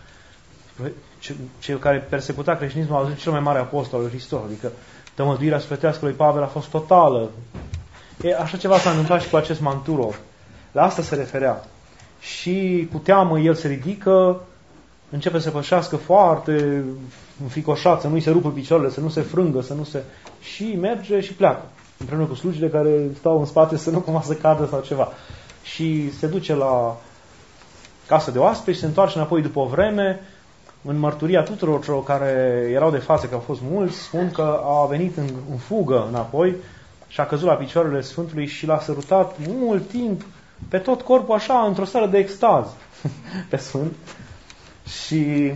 cel care persecuta creștinismul, a zis cel mai mare apostol al lui Hristos, adică tămăduirea sufletească lui Pavel a fost totală. Așa ceva s-a întâmplat și cu acest Manturov. La asta se referea. Și cu teamă el se ridică, începe să pășească foarte înfricoșat, să nu-i se rupă picioarele, să nu se frângă, și merge și pleacă. Împreună cu slugile care stau în spate să nu cumva să cadă sau ceva. Și se duce la casă de oaspeți și se întoarce înapoi după o vreme. În mărturia tuturor celor care erau de față, că au fost mulți, spun că a venit în fugă înapoi și a căzut la picioarele Sfântului și l-a sărutat mult timp pe tot corpul, așa, într-o stare de extaz pe Sfânt. Și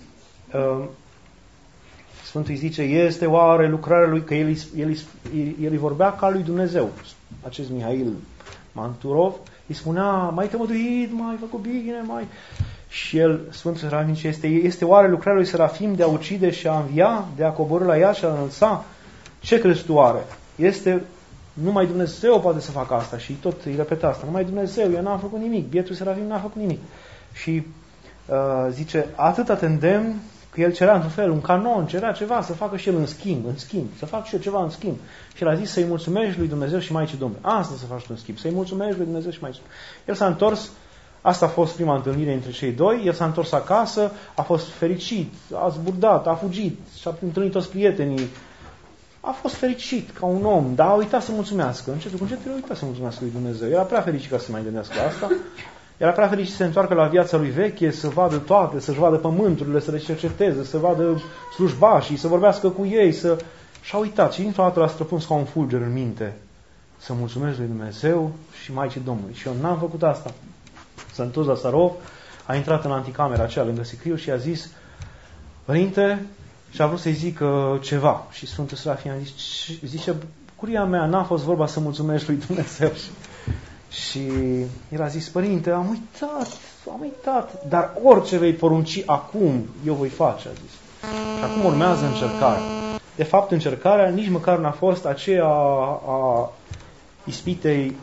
Sfântul îi zice, este oare lucrarea lui, că el îi vorbea ca lui Dumnezeu. Acest Mihail Manturov îi spunea, mai tămăduit, mai făcut bine, mai... Și el, Sfântul Serafim, este oare lucrarea lui Serafim de a ucide și a învia, de a coborî la ea și a înălța? Ce crezi tu oare? Numai Dumnezeu poate să facă asta. Și tot îi repeta asta, numai Dumnezeu, eu n-am făcut nimic, bietul Serafim n-a făcut nimic. Și zice, atâta te îndemn, că el cerea într-un fel, un canon, cerea ceva, să facă și el în schimb, să fac și eu ceva în schimb. Și el a zis să-i mulțumești lui Dumnezeu și Maicii Domnului. Asta să faci tu în schimb, să-i mulțumești lui Dumnezeu și Maicii Domnului. El s-a întors, asta a fost prima întâlnire între cei doi, el s-a întors acasă, a fost fericit, a zburdat, a fugit, și-a întâlnit toți prietenii, a fost fericit ca un om, dar a uitat să mulțumească. Încetul cu încetul a uitat să mulțumească lui Dumnezeu. Era prea fericit ca să mai gândească asta. Era prea fericit să se întoarcă la viața lui veche, să vadă toate, să-și vadă pământurile, să le cerceteze, să vadă slujbașii, să vorbească cu ei, și-a uitat. Și dintr-o dată l-a străpuns ca un fulger în minte. Să mulțumesc lui Dumnezeu și Maicii Domnului. Și eu n-am făcut asta. S-a întors la Sarov, a intrat în anticamera aceea lângă sicriu și a zis, Părinte, și a vrut să-i zică ceva. Și Sfântul Serafim a zis, zice, bucuria mea, n-a fost vorba să mulțumesc lui Dumnezeu. Și el a zis, Părinte, am uitat, dar orice vei porunci acum, eu voi face, a zis. Și acum urmează încercarea. De fapt, încercarea nici măcar n-a fost aceea a ispitei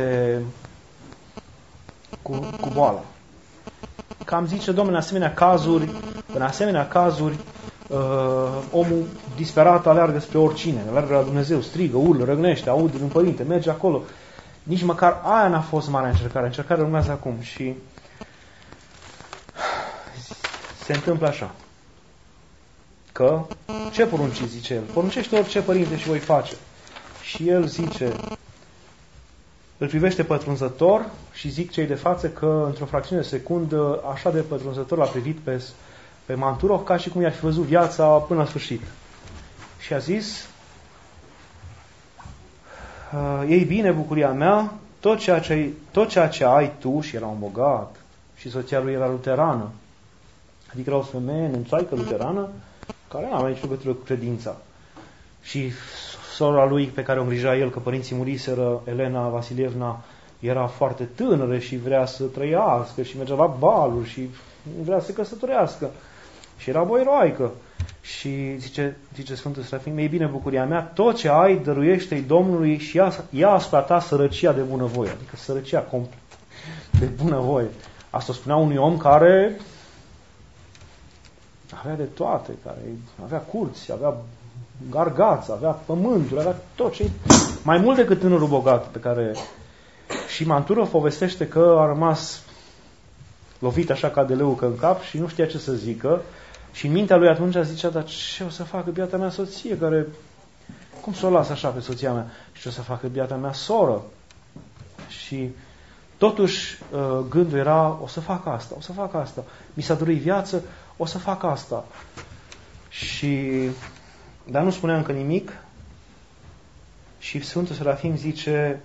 cu boala. Cam zice Domnul, în asemenea cazuri, omul disperat aleargă spre oricine, aleargă la Dumnezeu, strigă, urlă, răgnește, aude din Părinte, merge acolo. Nici măcar aia n-a fost marea încercare. Încercarea urmează acum și se întâmplă așa. Că, ce porunci, zice el? Poruncește orice părinte și voi face. Și el zice, îl privește pătrunzător și zic cei de față că într-o fracțiune de secundă așa de pătrunzător l-a privit pe Manturov ca și cum i-ar fi văzut viața până la sfârșit. Și a zis, ei bine, bucuria mea, tot ceea ce ai tu, și era un bogat, și soția lui era luterană, adică era o femeie nemțoaică luterană, care nu avea nicio legătură cu credința. Și sora lui pe care o îngrija el, că părinții muriseră, Elena Vasilievna, era foarte tânără și vrea să trăiască și mergea la baluri și vrea să se căsătorească. Și era boieroaică. Și zice Sfântul Serafim, ei bine, bucuria mea, tot ce ai, dăruiește-i Domnului și ia asupra ta sărăcia de bunăvoie. Adică sărăcia complet de bunăvoie. Asta o spunea unui om care avea de toate, care avea curți, avea gargață, avea pământuri, avea tot ce... Mai mult decât tânărul bogat pe care... Și Manturov povestește că a rămas lovit așa ca de leucă în cap și nu știa ce să zică. Și în mintea lui atunci zicea, dar ce o să facă biata mea soție, care... Cum să o las așa pe soția mea? Și ce o să facă biata mea soră? Și totuși gândul era, o să fac asta. Mi s-a dorit viață, o să fac asta. Dar nu spunea încă nimic. Și Sfântul Serafim zice,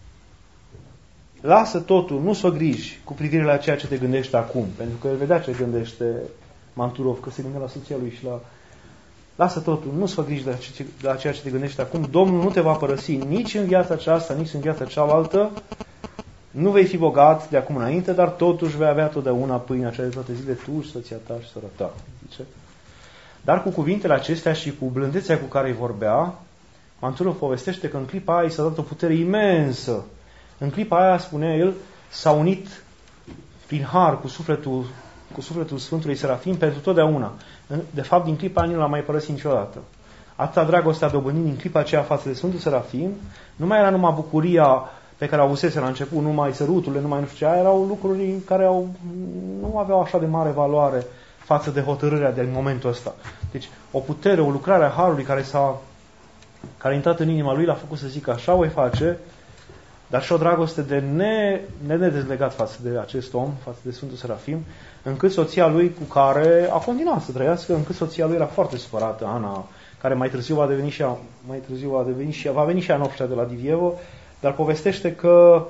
lasă totul, nu să griji cu privire la ceea ce te gândești acum. Pentru că el vedea ce gândește Manturov, că se gândea la soția lui și la... Lasă totul, nu să griji la ceea ce te gândești acum. Domnul nu te va părăsi nici în viața aceasta, nici în viața cealaltă. Nu vei fi bogat de acum înainte, dar totuși vei avea totdeauna pâinea cea de toate zile, tu și soția ta și sora ta. Zice. Dar cu cuvintele acestea și cu blândețea cu care îi vorbea, Manturov povestește că în clipa aia i s-a dat o putere imensă. În clipa aia, spunea el, s-a unit prin har cu sufletul Sfântului Serafim pentru totdeauna. De fapt, din clipa aia nu l-a mai părăsit niciodată. Atâta dragoste a dobândit din clipa aceea față de Sfântul Serafim, nu mai era numai bucuria pe care avusese la început, numai săruturile, numai nu știu ce, erau lucruri care nu aveau așa de mare valoare față de hotărârea de momentul ăsta. Deci, o putere, o lucrare a Harului care a intrat în inima lui, l-a făcut să zică așa voi face, dar și o dragoste de nedezlegat față de acest om, față de Sfântul Serafim, încât soția lui cu care a continuat să trăiască, încât soția lui era foarte supărată, Ana, care mai târziu va veni și ea în obștea de la Divievo, dar povestește că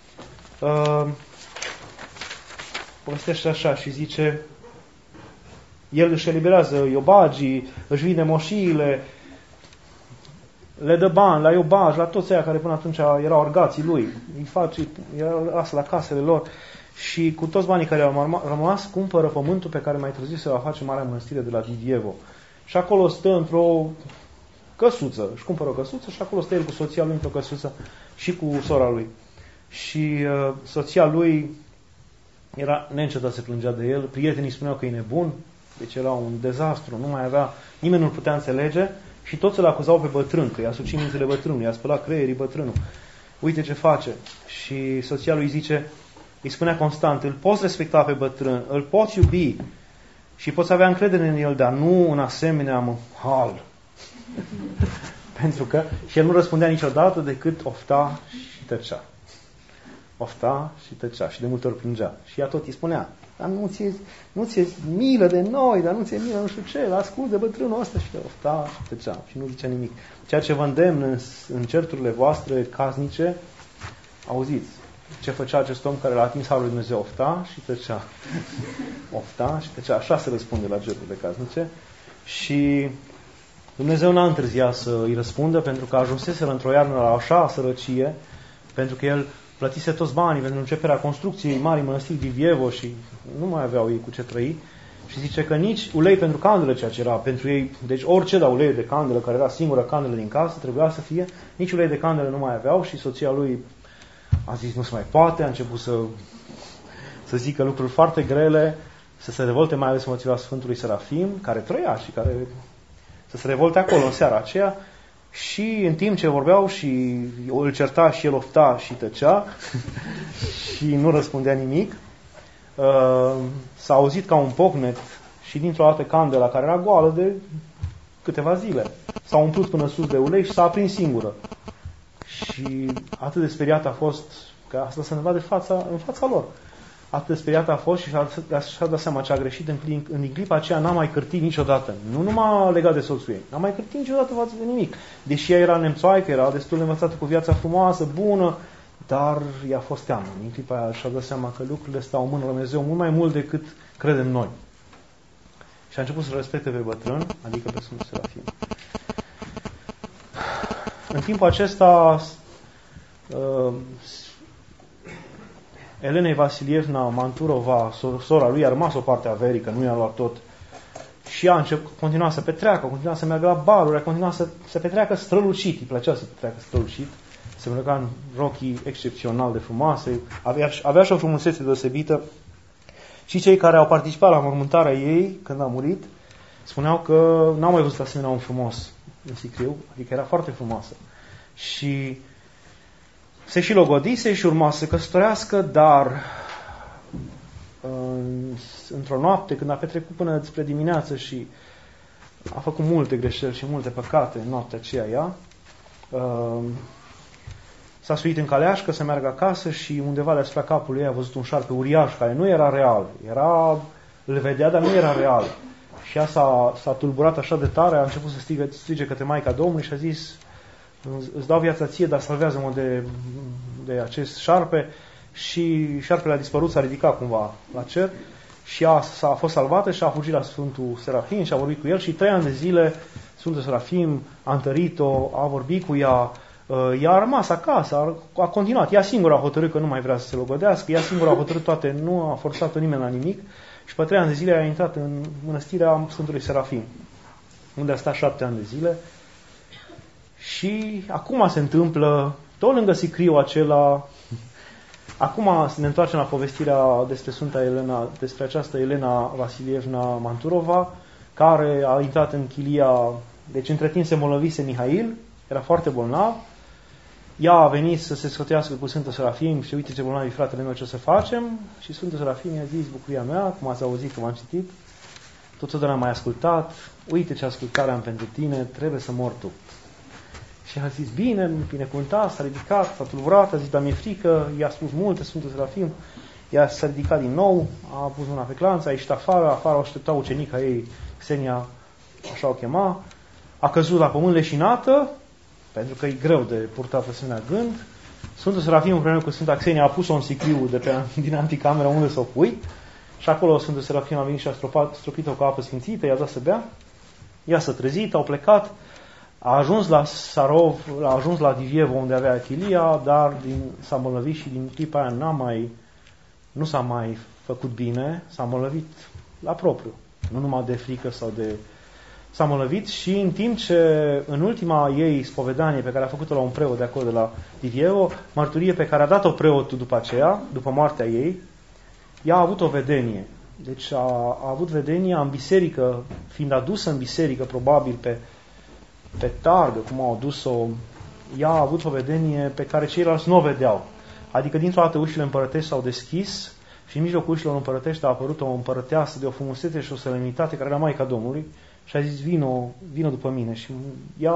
povestește așa și zice, el își eliberează iobagii, își vinde moșiile, le dă bani la iobaj, la toți aia care până atunci erau argații lui, lasă la casele lor și cu toți banii care au rămas cumpără pământul pe care mai târziu se va face Marea Mănăstire de la Divievo. Și acolo stă într-o căsuță, își cumpără o căsuță și acolo stă el cu soția lui într-o căsuță și cu sora lui. Și soția lui era neîncetat să plângea de el, prietenii spuneau că e nebun, deci era un dezastru, nu mai avea, nimeni nu-l putea înțelege și toți îl acuzau pe bătrân, că i-a sucit mințile bătrânului, i-a spălat creierii bătrânul. Uite ce face. Și soția lui zice, îi spunea constant, îl poți respecta pe bătrân, îl poți iubi și poți avea încredere în el, dar nu în asemenea hal. Pentru că și el nu răspundea niciodată decât ofta și tăcea. Ofta și tăcea și de multe ori plângea. Și ea tot îi spunea, dar nu ți-e milă de noi, dar nu ți-e milă nu știu ce, ascult de bătrânul ăsta și ofta și tăcea și nu zicea nimic. Ceea ce vă îndemn în certurile voastre casnice, auziți ce făcea acest om care l-a atins harul lui Dumnezeu, ofta și tăcea. Ofta și tăcea. Așa se răspunde la certurile casnice. Și Dumnezeu n-a întârziat să îi răspundă pentru că ajunseseră într-o iarnă la așa sărăcie, pentru că el plătise toți banii pentru începerea construcției Marii Mănăstiri Divievo și nu mai aveau ei cu ce trăi Și zice că nici ulei pentru candelă, ceea ce era pentru ei, deci orice da ulei de candelă, care era singura candelă din casă, trebuia să fie, nici ulei de candelă nu mai aveau și soția lui a zis nu se mai poate, a început să zică lucruri foarte grele, să se revolte mai ales motiva Sfântului Serafim, care trăia și care să se revolte acolo în seara aceea. Și în timp ce vorbeau și îl certa și el ofta și tăcea și nu răspundea nimic, s-a auzit ca un pocnet și dintr-o dată candela care era goală de câteva zile s-a umplut până sus de ulei și s-a aprins singură. Și atât de speriat a fost că asta se întâmpla în fața lor. Atât de speriat a fost și și-a dat seama ce a greșit. În clipa aceea n-a mai cârtit niciodată. Nu numai legat de soțul ei. N-a mai cârtit niciodată față de nimic. Deși ea era nemțoaică, era destul de învățată cu viața frumoasă, bună, dar i-a fost teamă. În clipa aia și-a dat seama că lucrurile stau în mâna lui Dumnezeu mult mai mult decât credem noi. Și a început să respecte pe bătrân, adică pe Sfântul Serafim. În timpul acesta Elenei Vasilievna Manturova, sora lui, a rămas o parte a verii, că nu i-a luat tot. Și ea continua să petreacă, continua să meargă la baruri, continua să petreacă strălucit. Îi plăcea să petreacă strălucit. Se îmbrăca în rochii excepțional de frumoase. Avea și o frumusețe deosebită. Și cei care au participat la mormântarea ei, când a murit, spuneau că n-au mai văzut asemenea un frumos în sicriu, adică era foarte frumoasă. Și se și logodise și urma să se căsătorească, dar într-o noapte, când a petrecut până spre dimineață și a făcut multe greșeli și multe păcate în noaptea aceea ea, s-a suit în caleașcă să meargă acasă și undeva deasupra capului ei a văzut un șarpe uriaș care nu era real. Îl vedea, dar nu era real. Și ea s-a tulburat așa de tare, a început să strige către Maica Domnului și a zis: îți dau viața ție, dar salvează-mă de acest șarpe. Și șarpele a dispărut, s-a ridicat cumva la cer și a fost salvată și a fugit la Sfântul Serafim și a vorbit cu el și 3 ani de zile Sfântul Serafim a întărit-o, a vorbit cu ea, ea a rămas acasă, a continuat. Ea singură a hotărât că nu mai vrea să se logodească, ea singură a hotărât toate, nu a forțat-o nimeni la nimic și pe 3 ani de zile a intrat în mănăstirea Sfântului Serafim, unde a stat 7 ani de zile. Și acum se întâmplă, tot lângă sicriul acela, acum ne întoarcem la povestirea despre Sfânta Elena, despre această Elena Vasilievna Manturova, care a intrat în chilia, deci între timp se îmbolnăvise Mihail, era foarte bolnav, ea a venit să se sfătuiască cu Sfântul Serafim și uite ce bolnav e fratele meu, ce să facem, și Sfântul Serafim i-a zis: bucuria mea, cum ați auzit, cum am citit, totdeauna m-ai ascultat, uite ce ascultare am pentru tine, trebuie să mor tu. Și a zis: bine, binecuvântat, s-a ridicat, s-a tulburat, a zis: dar mi-e frică, i-a spus multe Sfântul Serafim, ea s-a ridicat din nou, a pus mâna pe clanță, a ieșit afară o aștepta ucenica ei, Xenia, așa o chema, a căzut la pământ leșinată, pentru că e greu de purtat asemenea gând. Sfântul Serafim împreună cu Sfânta Xenia a pus-o în sicriu din anticameră unde să o pui și acolo Sfântul Serafim a venit și a stropit-o cu apă sfințită, i-a dat să bea, ea s-a trezit, au plecat. A ajuns la Sarov, a ajuns la Divievo, unde avea chilia, dar s-a îmbolnăvit și din clipa aia nu s-a mai făcut bine, s-a îmbolnăvit la propriu, nu numai de frică sau de... S-a îmbolnăvit și în timp ce în ultima ei spovedanie pe care a făcut-o la un preot de acolo de la Divievo, mărturie pe care a dat-o preotul după aceea, după moartea ei, ea a avut o vedenie. Deci a avut vedenia în biserică, fiind adusă în biserică probabil pe targă, cum au adus-o, ea a avut o vedenie pe care ceilalți nu o vedeau. Adică dintr-o dată ușile împărătești s-au deschis și în mijlocul ușilor împărătești a apărut o împărăteasă de o frumusețe și o solemnitate care era Maica Domnului și a zis: vino după mine. Și ea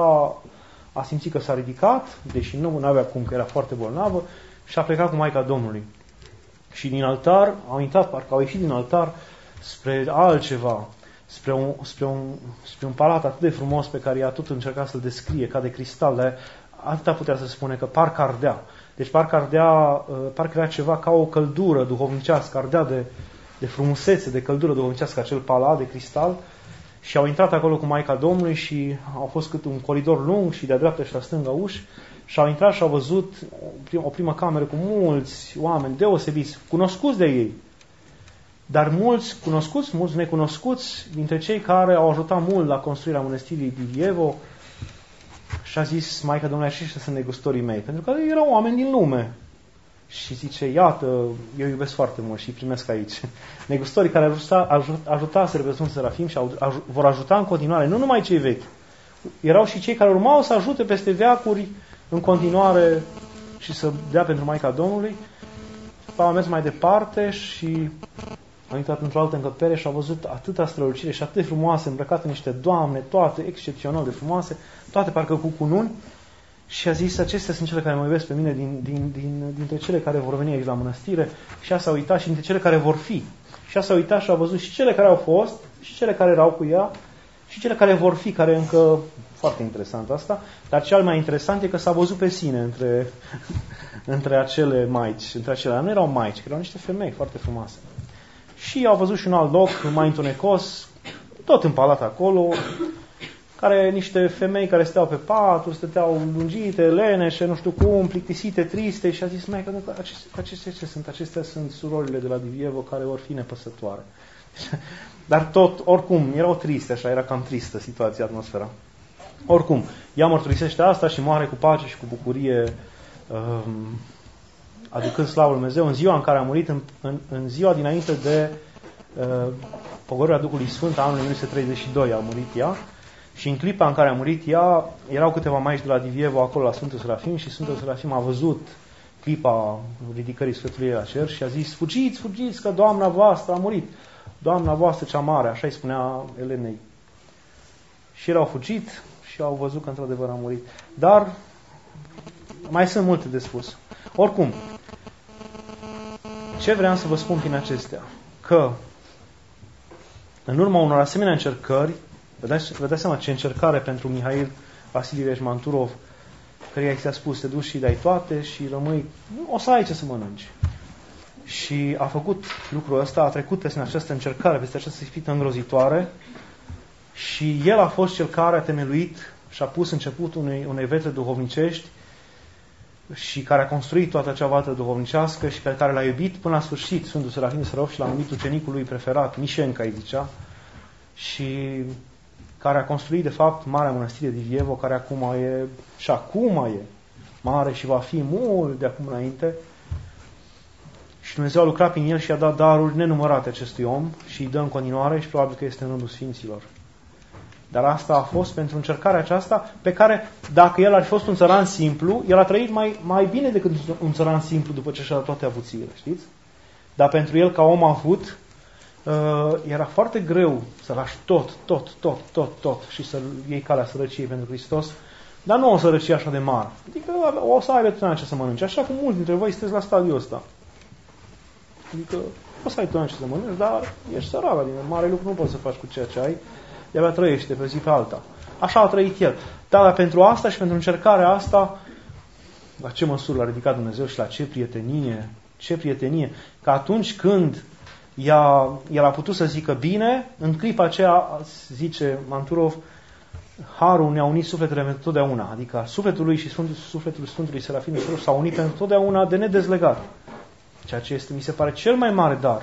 a simțit că s-a ridicat, deși nu avea cum, că era foarte bolnavă, și a plecat cu Maica Domnului. Și din altar au intrat, parcă au ieșit din altar spre altceva, spre un palat atât de frumos pe care ea tot încerca să-l descrie, ca de cristal, dar atâta putea să spune că parcă ardea. Deci parcă era ceva ca o căldură duhovnicească, ardea de frumusețe, de căldură duhovnicească acel palat de cristal. Și au intrat acolo cu Maica Domnului și au fost cât un coridor lung și de-a dreapta și la stânga uși și au intrat și au văzut o primă cameră cu mulți oameni deosebiți, cunoscuți de ei. Dar mulți cunoscuți, mulți necunoscuți, dintre cei care au ajutat mult la construirea mănăstirii Divievo, și-a zis Maica Domnului, aceștia sunt negustorii mei, pentru că erau oameni din lume. Și zice, iată, eu iubesc foarte mult și îi primesc aici. Negustorii care ajutaseră pe Sfântul Serafim și vor ajuta în continuare, nu numai cei vechi. Erau și cei care urmau să ajute peste veacuri în continuare și să dea pentru Maica Domnului. Au mers mai departe și a intrat într-o altă încăpere și a văzut atâta strălucire și atât de frumoase, îmbrăcate niște doamne, toate excepțional de frumoase, toate parcă cu cununi. Și a zis, acestea sunt cele care mă iubesc pe mine dintre cele care vor veni aici la mănăstire. Și a s-a uitat și dintre cele care vor fi. Și a s-a uitat și a văzut și cele care au fost, și cele care erau cu ea, și cele care vor fi, care încă, foarte interesant asta, dar cel mai interesant e că s-a văzut pe sine între acele maici, între acelea. Nu erau maici, erau niște femei foarte frumoase. Și au văzut și un alt loc, mai întunecos, tot în palat acolo, care niște femei care stăteau pe patru, stăteau lungite, leneșe, nu știu cum, plictisite, triste, și a zis, mai că acestea ce sunt? Acestea sunt surorile de la Divievo care vor fi nepăsătoare. Dar tot, oricum, erau triste, așa, era cam tristă situația, atmosfera. Oricum, ea mărturisește asta și moare cu pace și cu bucurie, aducând slavă lui Dumnezeu în ziua în care a murit, în ziua dinainte de pogorârea Duhului Sfânt a anului 1932 a murit ea. Și în clipa în care a murit ea, erau câteva maici de la Divievo acolo la Sfântul Serafim și Sfântul Serafim a văzut clipa ridicării Sfântului ei la cer și a zis, fugiți, fugiți, că Doamna voastră a murit. Doamna voastră cea mare, așa îi spunea Elenei. Și erau fugit și au văzut că într-adevăr a murit. Dar mai sunt multe de spus. Oricum, ce vreau să vă spun prin acestea? Că în urma unor asemenea încercări, vă dați seama ce încercare pentru Mihail Vasilievici Manturov, căreia i s-a spus, te duci și dai toate și rămâi, o să ai ce să mănânci. Și a făcut lucrul ăsta, a trecut peste această încercare, peste această ispită îngrozitoare și el a fost cel care a temeluit și a pus începutul unei vetre duhovnicești și care a construit toată acea vatră duhovnicească și pe care l-a iubit până la sfârșit Sfântul Serafim Sărov și l-a numit ucenicul lui preferat, Mișenca îi zicea, și care a construit, de fapt, Marea Mănăstire Divievo, care acum e mare și va fi mult de acum înainte. Și Dumnezeu a lucrat prin el și a dat daruri nenumărate acestui om și îi dă în continuare și probabil că este în rândul Sfinților. Dar asta a fost pentru încercarea aceasta pe care, dacă el ar fi fost un țăran simplu, el a trăit mai bine decât un țăran simplu după ce și-a dat toate avuțiile, știți? Dar pentru el, ca om avut, era foarte greu să lași tot și să iei calea sărăciei pentru Hristos, dar nu o sărăcie așa de mare. Adică o să ai totdeauna ce să mănânci, așa cum mulți dintre voi sunteți la stadiul ăsta. Adică o să ai totdeauna ce să mănânci, dar ești sărac, adică mare lucru nu poți să faci cu ceea ce ai, de-abia trăiește pe zi pe alta. Așa a trăit el. Dar pentru asta și pentru încercarea asta, la ce măsură l-a ridicat Dumnezeu și la ce prietenie, că atunci când el a putut să zică bine, în clipa aceea, zice Manturov, Harul ne-a unit sufletele pentru totdeauna, adică sufletul lui și sufletul Sfântului Serafim s-au unit pentru totdeauna de nedezlegat. Ceea ce este, mi se pare, cel mai mare dar.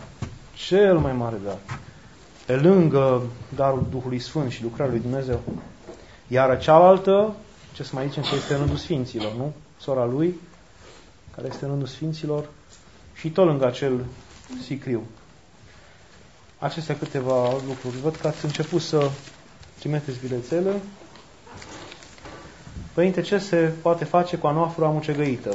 Pe lângă darul Duhului Sfânt și lucrarea lui Dumnezeu. Iar cealaltă, ce să mai zicem, că este în rândul Sfinților, nu? Sora lui, care este în rândul Sfinților, și tot lângă acel sicriu. Acestea câteva lucruri. Văd că ați început să trimiteți bilețele. Părinte, ce se poate face cu anoafora mucegăită?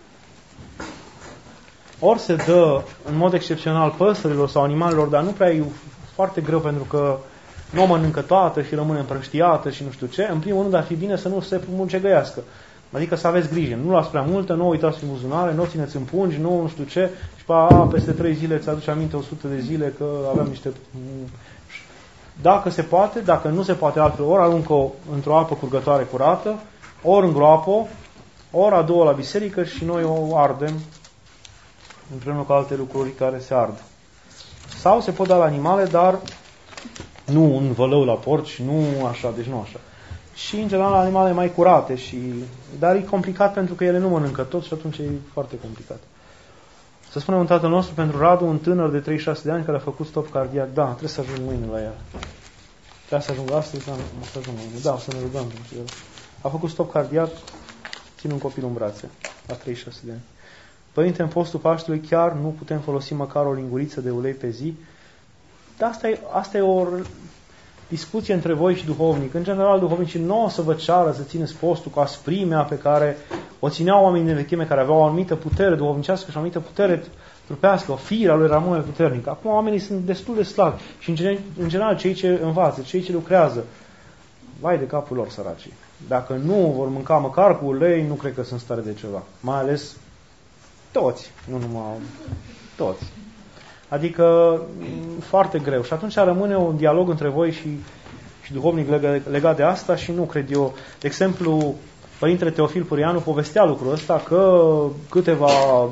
Ori se dă în mod excepțional păsărilor sau animalelor, dar nu prea e foarte greu pentru că nu o mănâncă toată și rămâne împrăștiată și nu știu ce. În primul rând ar fi bine să nu se mucegăiască. Adică să aveți grijă. Nu luați prea multă, nu o uitați în buzunare, nu o țineți în pungi, nu știu ce. Și peste 3 zile îți aduce aminte 100 de zile că aveam niște... Dacă se poate, dacă nu se poate altfel, ori aruncă-o într-o apă curgătoare curată, ori îngroapă-o, ori adu-o la biserică și noi o ardem împreună cu alte lucruri care se ard. Sau se pot da la animale, dar nu în vălău la porci, nu așa, deci nu așa. Și în general animale mai curate, dar e complicat pentru că ele nu mănâncă tot și atunci e foarte complicat. Să spunem un Tatăl nostru pentru Radu, un tânăr de 36 de ani care a făcut stop cardiac. Da, trebuie să ajung mâine la el. Trebuie să ajung astăzi, dar nu să ajung mâine. Da, o să ne rugăm pentru el. A făcut stop cardiac, țin un copil în brațe, la 36 de ani. Părinte, în postul Paștelui chiar nu putem folosi măcar o linguriță de ulei pe zi? Dar asta e o discuție între voi și duhovnic. În general, duhovnicii nu o să vă ceară să țineți postul cu asprimea pe care o țineau oamenii de vechime, care aveau o anumită putere duhovnicească și o anumită putere trupească, o fire a lui era mult mai puternică. Acum oamenii sunt destul de slabi și în general cei ce învață, cei ce lucrează, vai de capul lor săracii. Dacă nu vor mânca măcar cu ulei, nu cred că sunt stare de ceva. Mai ales toți, nu numai toți. Adică foarte greu. Și atunci rămâne un dialog între voi și duhovnic legat de asta și nu cred eu. De exemplu, Părintele Teofil Purianu povestea lucrul ăsta că câteva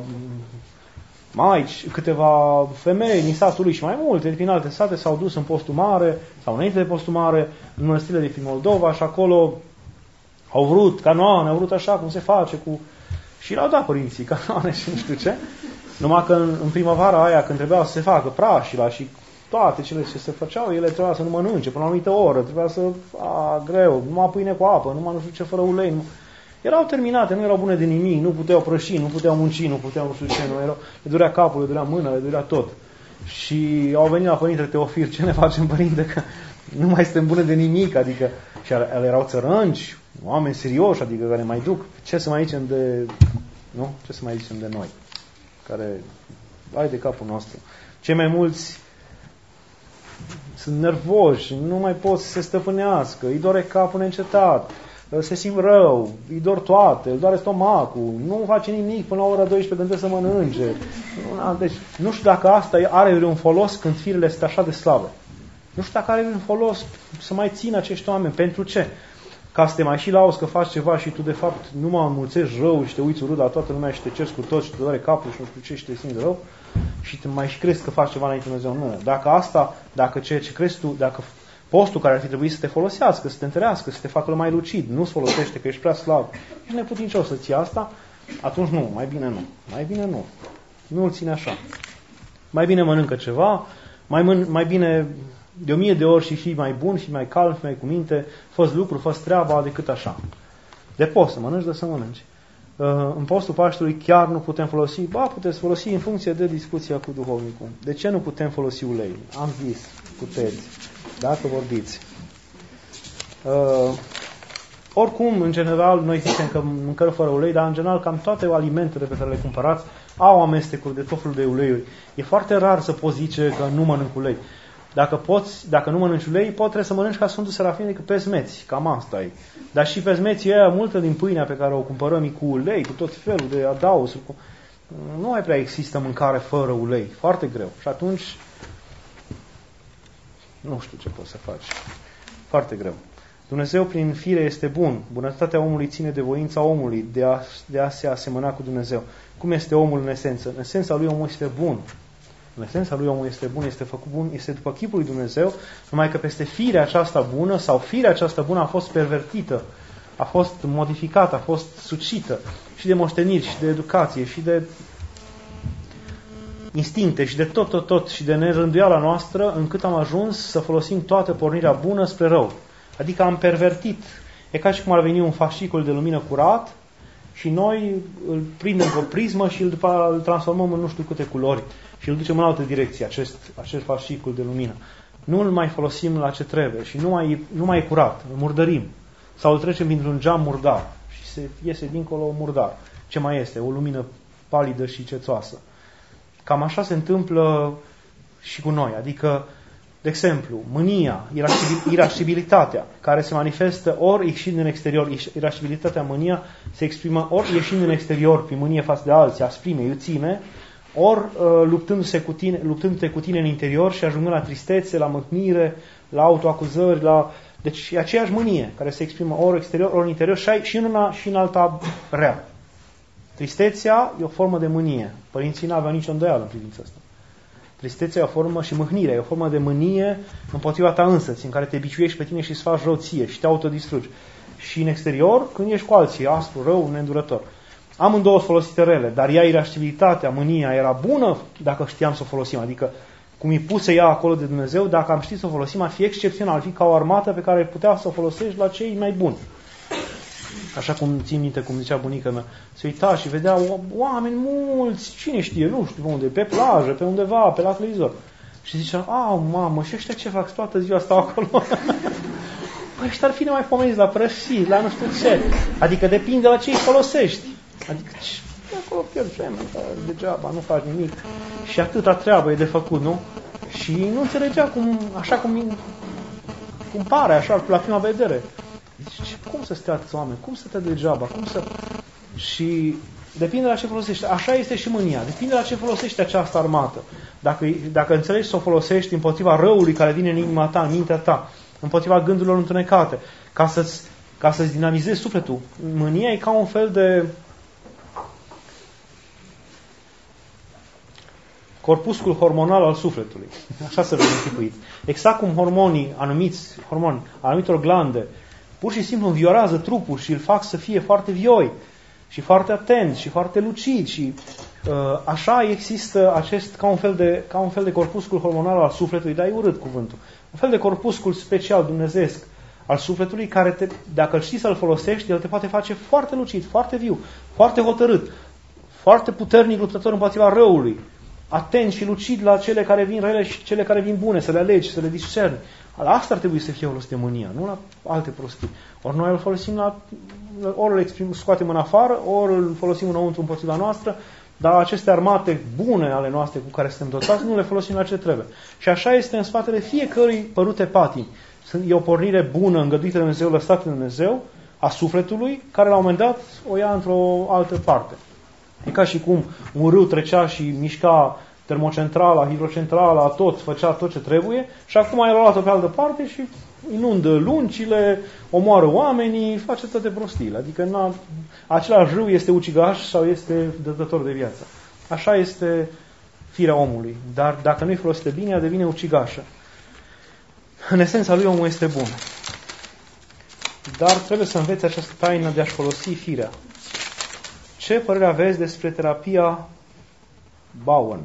maici, câteva femei din satul lui și mai multe din alte sate s-au dus în postul mare sau înainte de postul mare în mănăstirile din Moldova și acolo au vrut canoane, au vrut așa cum se face cu... Și le-au dat părinții canoane și nu știu ce. Numai că în primăvara aia, când trebuia să se facă prașila și toate cele ce se făceau, ele trebuia să nu mănânce până la o anumită oră, trebuia să... greu, numai pâine cu apă, numai nu știu ce, fără ulei. Erau terminate, nu erau bune de nimic, nu puteau prăși, nu puteau munci, nu puteau nu știu ce, nu erau... Le durea capul, le durea mâna, le durea tot. Și au venit la Părintele Teofil, ce ne facem, Părinte, că nu mai suntem bune de nimic, adică... Și ele erau țărânci, oameni serioși, adică care mai duc. Ce să mai zicem de... Nu? Ce să mai zicem de noi? Care... Ai de capul nostru. Cei mai mulți sunt nervoși, nu mai pot să se stăpânească, îi dore capul neîncetat, se simt rău, îi dor toate, îi doare stomacul, nu face nimic până la ora 12 gândesc să mănânce. Deci, nu știu dacă asta are un folos când firele sunt așa de slabe. Nu știu dacă are un folos să mai țină acești oameni. Pentru ce? Ca să te mai și lauzi că faci ceva și tu de fapt nu mă înmulțești rău și te uiți urât la toată lumea și te ceri cu toți și te doare capul și nu știu ce și te simți rău și te mai și crezi că faci ceva înainte de Dumnezeu. Nu. Dacă asta, dacă ceea ce crezi tu, dacă postul care ar fi trebuit să te folosească, să te întărească, să te facă mai lucid, nu-ți folosește că ești prea slab, ești neputincios să ții asta, atunci nu, mai bine nu. Mai bine nu. Nu-l ține așa. Mai bine mănâncă ceva, mai bine de 1000 de ori și fii mai bun, fii mai calm, fii mai cu minte, fă-ți lucru, fă-ți treaba decât așa. De post să mănânci, de să mănânci. În postul Paștelui chiar nu putem folosi, puteți folosi în funcție de discuția cu duhovnicul. De ce nu putem folosi ulei? Am zis, puteți, dacă vorbiți. Oricum, în general, noi zicem că mâncăm fără ulei, dar în general cam toate alimentele pe care le cumpărați au amestecuri de tot felul de uleiuri. E foarte rar să poți zice că nu mănânc ulei. Dacă nu mănânci ulei, trebuie să mănânci ca Sfântul Serafin, adică pezmeți, cam asta e. Dar și pezmeții aia, multă din pâinea pe care o cumpărăm cu ulei, cu tot felul de adaosuri, nu mai prea există mâncare fără ulei, foarte greu. Și atunci, nu știu ce poți să faci. Foarte greu. Dumnezeu prin fire este bun. Bunătatea omului ține de voința omului de a se asemăna cu Dumnezeu. Cum este omul în esență? În esența lui omul este bun. În esența lui omul este bun, este făcut bun, este după chipul lui Dumnezeu, numai că peste firea aceasta bună sau firea aceasta bună a fost pervertită, a fost modificată, a fost sucită și de moșteniri și de educație și de instincte și de tot și de nerânduiala noastră, încât am ajuns să folosim toată pornirea bună spre rău. Adică am pervertit. E ca și cum ar veni un fascicul de lumină curat și noi îl prindem cu o prismă și îl transformăm în nu știu câte culori și îl ducem în altă direcție, acest fascicul de lumină. Nu îl mai folosim la ce trebuie și nu mai e curat, îl murdărim. Sau îl trecem printr-un geam murdar și se iese dincolo murdar. Ce mai este? O lumină palidă și cețoasă. Cam așa se întâmplă și cu noi. Adică, de exemplu, mânia, irascibilitatea, care se manifestă ori ieșind în exterior, irascibilitatea, mânia, se exprimă ori ieșind în exterior, prin mânie față de alții, asprime, iuțime, ori luptându-te cu tine în interior și ajungând la tristețe, la mâhnire, la autoacuzări, Deci e aceeași mânie care se exprimă ori exterior, ori în interior și în una și în alta rea. Tristețea e o formă de mânie. Părinții n-aveau nicio îndoială în privința asta. Tristețea e o formă și mâhnirea e o formă de mânie împotriva ta însăți, în care te biciuiești pe tine și îți faci rău ție și te autodistrugi. Și în exterior, când ești cu alții, aspru, rău, neîndurător. Amândouă sunt folosite rele, dar ea, irascibilitatea, mânia, era bună dacă știam să o folosim. Adică, cum e pusă ea acolo de Dumnezeu, dacă am ști să o folosim, ar fi excepțional, ar fi ca o armată pe care putea să o folosești la cei mai buni. Așa cum țin minte, cum zicea bunica mea, se uita și vedea oameni mulți, cine știe, nu știu unde, pe plajă, pe undeva, pe la televizor. Și zicea, mamă, și ăștia ce fac toată ziua stau acolo? Păi ăștia ar fi nemaipomeniți la prăsit, la nu știu ce. Adică depinde la ce îi folosești. Adică acolo pierzi vremea, degeaba, nu faci nimic. Și atâta treabă e de făcut, nu? Și nu înțelegea cum pare, așa, la prima vedere. Zice, cum să stea atâți oameni? Cum să te degeaba? Și depinde la ce folosești. Așa este și mânia. Depinde la ce folosești această armată. Dacă înțelegi să o folosești împotriva răului care vine în inima ta, în mintea ta, împotriva gândurilor întunecate, ca să-ți dinamizezi sufletul. Mânia e ca un fel de corpuscul hormonal al sufletului. Așa se vede închipuit. Exact cum anumitor glande, pur și simplu înviorează trupul și îl fac să fie foarte vioi și foarte atent și foarte lucid și așa există acest ca un fel de corpuscul hormonal al sufletului, dar e urât cuvântul. Un fel de corpuscul special dumnezeesc al sufletului care dacă știi să-l folosești, el te poate face foarte lucid, foarte viu, foarte hotărât, foarte puternic luptător împotriva răului, atent și lucid la cele care vin rele și cele care vin bune, să le alegi, să le discerni. Asta ar trebui să fie folosită mânia, nu la alte prostii. Ori noi îl folosim ori îl scoatem în afară, ori îl folosim înăuntru împotriva noastră, dar aceste armate bune ale noastre cu care suntem dotați, nu le folosim la ce trebuie. Și așa este în spatele fiecărui părute patimi. E o pornire bună, îngăduită de Dumnezeu, lăsată de Dumnezeu, a sufletului, care la un moment dat o ia într-o altă parte. E ca și cum un râu trecea și mișca termocentrala, hidrocentrala, făcea tot ce trebuie și acum el a luat-o pe altă parte și inundă luncile, omoară oamenii, face toate prostiile. Adică același râu este ucigaș sau este dătător de viață. Așa este firea omului. Dar dacă nu-i folosită bine, ea devine ucigașă. În esența lui, omul este bun. Dar trebuie să înveți această taină de a-și folosi firea. Ce părere aveți despre terapia Bowen?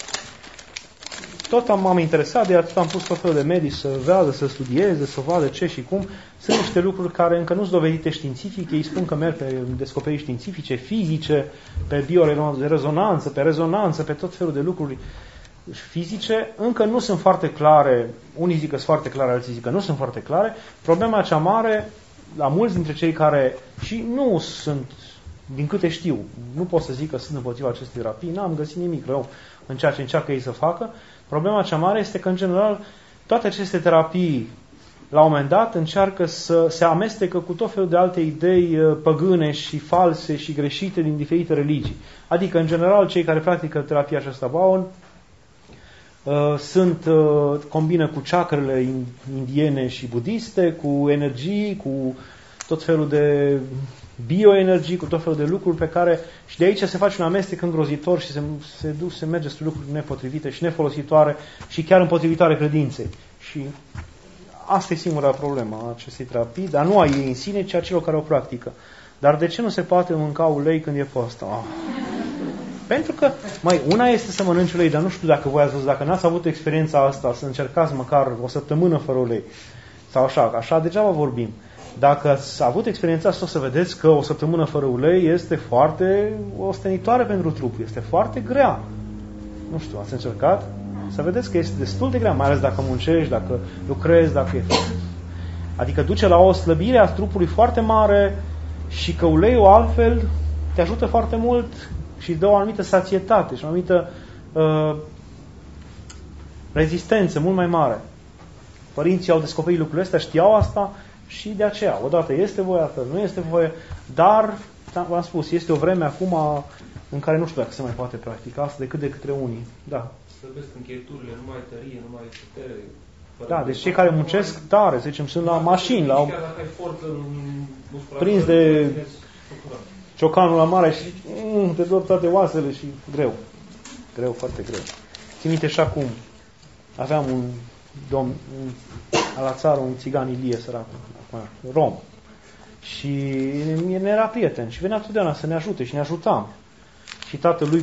Tot m-am interesat de ea, tot am pus tot felul de medici să vadă, să studieze, să vadă ce și cum. Sunt niște lucruri care încă nu sunt dovedite științific. Ei spun că merg pe descoperiri științifice, fizice, pe biorezonanță, pe rezonanță, pe tot felul de lucruri fizice. Încă nu sunt foarte clare. Unii zic că sunt foarte clare, alții zic că nu sunt foarte clare. Problema cea mare, la mulți dintre cei care și nu sunt, din câte știu, nu pot să zic că sunt împotriva acestei terapii, n-am găsit nimic rău în ceea ce încearcă ei să facă. Problema cea mare este că, în general, toate aceste terapii, la un moment dat, încearcă să se amestecă cu tot felul de alte idei păgâne și false și greșite din diferite religii. Adică, în general, cei care practică terapia aceasta Bowen combină cu chakrele indiene și budiste, cu energii, cu tot felul de bioenergii, cu tot felul de lucruri pe care și de aici se face un amestec îngrozitor și se merge spre lucruri nepotrivite și nefolositoare și chiar împotrivitoare credinței. Și asta e singura problemă a acestei terapii, dar nu a ei în sine, ci a celor care o practică. Dar de ce nu se poate mânca ulei când e post? Pentru că, una este să mănânci ulei, dar nu știu dacă voi ați văzut, dacă n-ați avut experiența asta, să încercați măcar o săptămână fără ulei. Sau așa degeaba vorbim. Dacă ați avut experiența asta, o să vedeți că o săptămână fără ulei este foarte ostenitoare pentru trup, este foarte grea. Nu știu, ați încercat? Să vedeți că este destul de grea, mai ales dacă muncești, dacă lucrezi, dacă e... Adică duce la o slăbire a trupului foarte mare și că uleiul altfel te ajută foarte mult și dă o anumită sațietate și o anumită rezistență mult mai mare. Părinții au descoperit lucrurile astea, știau asta și de aceea, odată este voie, altfel nu este voie, dar, v-am spus, este o vreme acum în care nu știu dacă se mai poate practica asta decât de către unii. Da. Slăbesc încheieturile, nu mai tărie, nu mai putere. Da, deci cei care muncesc tare, să zicem, sunt la mașini, la prins de ciocanul la mare și te dor toate oasele și greu. Greu, foarte greu. Țin minte și acum, aveam un domn la țară, un țigan Ilie, săracul, rom. Și ne era prieten și venea totdeauna să ne ajute și ne ajutam. Și tatălui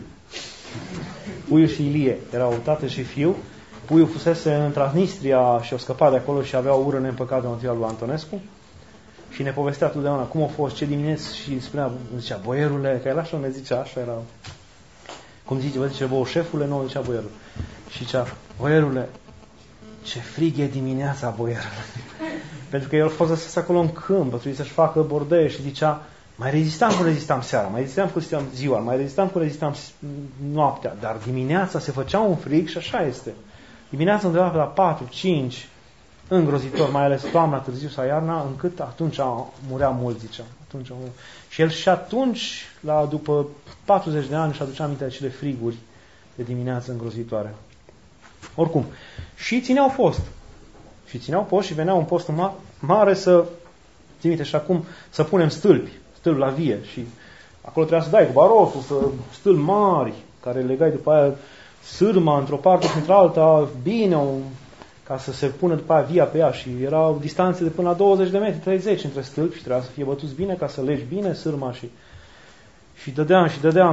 Puiu și Ilie erau tată și fiu. Puiu fusese în Transnistria și o scăpat de acolo și avea o ură neîmpăcată în ziua lui Antonescu. Și ne povestea totdeauna cum a fost, ce dimineți și zicea, boierule, că el așa ne zicea, așa era. Cum zice, vă șefule, nu zicea boierul. Și zicea, boierule, ce frig e dimineața, boierule. Pentru că el a fost să acolo în câmp, trebuie să-și facă bordei și zicea, mai rezistam seara, mai rezistam ziua, mai rezistam noaptea, dar dimineața se făcea un frig și așa este. Dimineața undeva pe la 4, 5, îngrozitor, mai ales toamna, târziu sau iarna, încât atunci murea mult, zicea. Și el și atunci, după 40 de ani, își aducea aminte acele friguri de dimineață îngrozitoare. Oricum, și țineau post. Și veneau un post mare să, țin și acum, să punem stâlpi la vie. Și acolo trebuia să dai cu barosul, stâlpi mari, care legai după aia sârma într-o parte și într-alta, bine, ca să se pună după aia via pe ea. Și erau distanțe de până la 20 de metri, 30 între stâlpi și trebuia să fie bătuți bine ca să legi bine sârma și dădeam.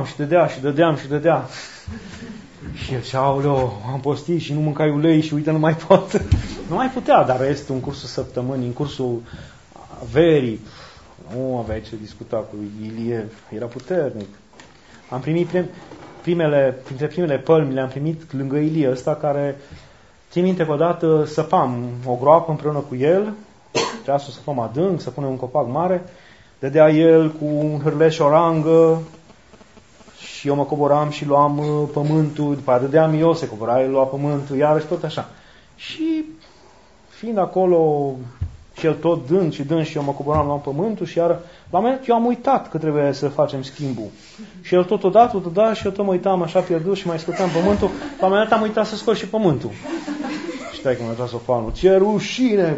Și el zicea, aoleo, am postit și nu mâncai ulei și uite, nu mai pot. Nu mai putea, dar este un cursul săptămânii, în cursul verii. Nu aveai ce discuta cu Ilie, era puternic. Am primit printre primele pălmi le-am primit lângă Ilie ăsta care, țin minte că odată săpam o groapă împreună cu el, trebuia să o săpăm adânc, să punem un copac mare, dădea el cu un hârleș și o rangă și eu mă coboram și luam pământul, după aia dădeam eu, se cobora, el lua pământul, iarăși tot așa. Și fiind acolo și el tot dând și eu mă coboram, luam pământul și iar la un moment eu am uitat că trebuie să facem schimbul. Și el tot odată și eu tot mă uitam așa pierdut și mai scoteam pământul, la un moment am uitat să scot și pământul. Și stai că mi-a tras sofanul, ce rușine!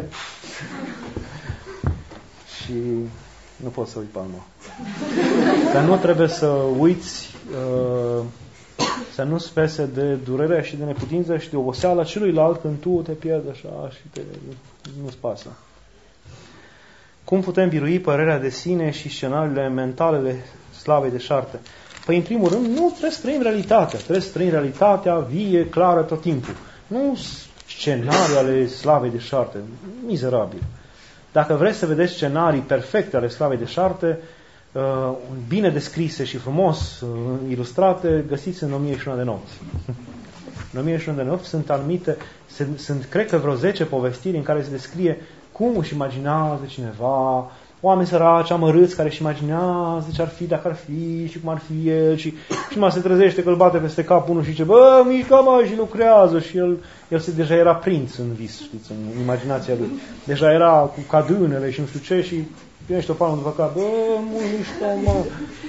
Și nu pot să uit palma. Dar nu trebuie să uiți, să nu spese de durerea și de neputință și de oboseala celuilalt când tu te pierzi așa și nu-ți pasă. Cum putem birui părerea de sine și scenariile mentalele slavei deșarte? Păi, în primul rând, nu trebuie să trăim realitatea. Trebuie să trăim realitatea vie, clară tot timpul. Nu scenarii ale slavei deșarte. Mizerabil. Dacă vreți să vedeți scenarii perfecte ale slavei deșarte, bine descrise și frumos ilustrate, găsiți în 1001 de nopți. În 1001 de nopți sunt cred că vreo 10 povestiri în care se descrie cum își imaginează cineva, oameni săraci, amărâți, care își imaginează ce ar fi dacă ar fi și cum ar fi el și mai se trezește că îl bate peste cap unul și zice, bă, mișcă mai și lucrează și el deja era prins în vis, știți, în imaginația lui. Deja era cu cadânele și nu știu ce și primește o palmă după cap, bă, mișcă, mă.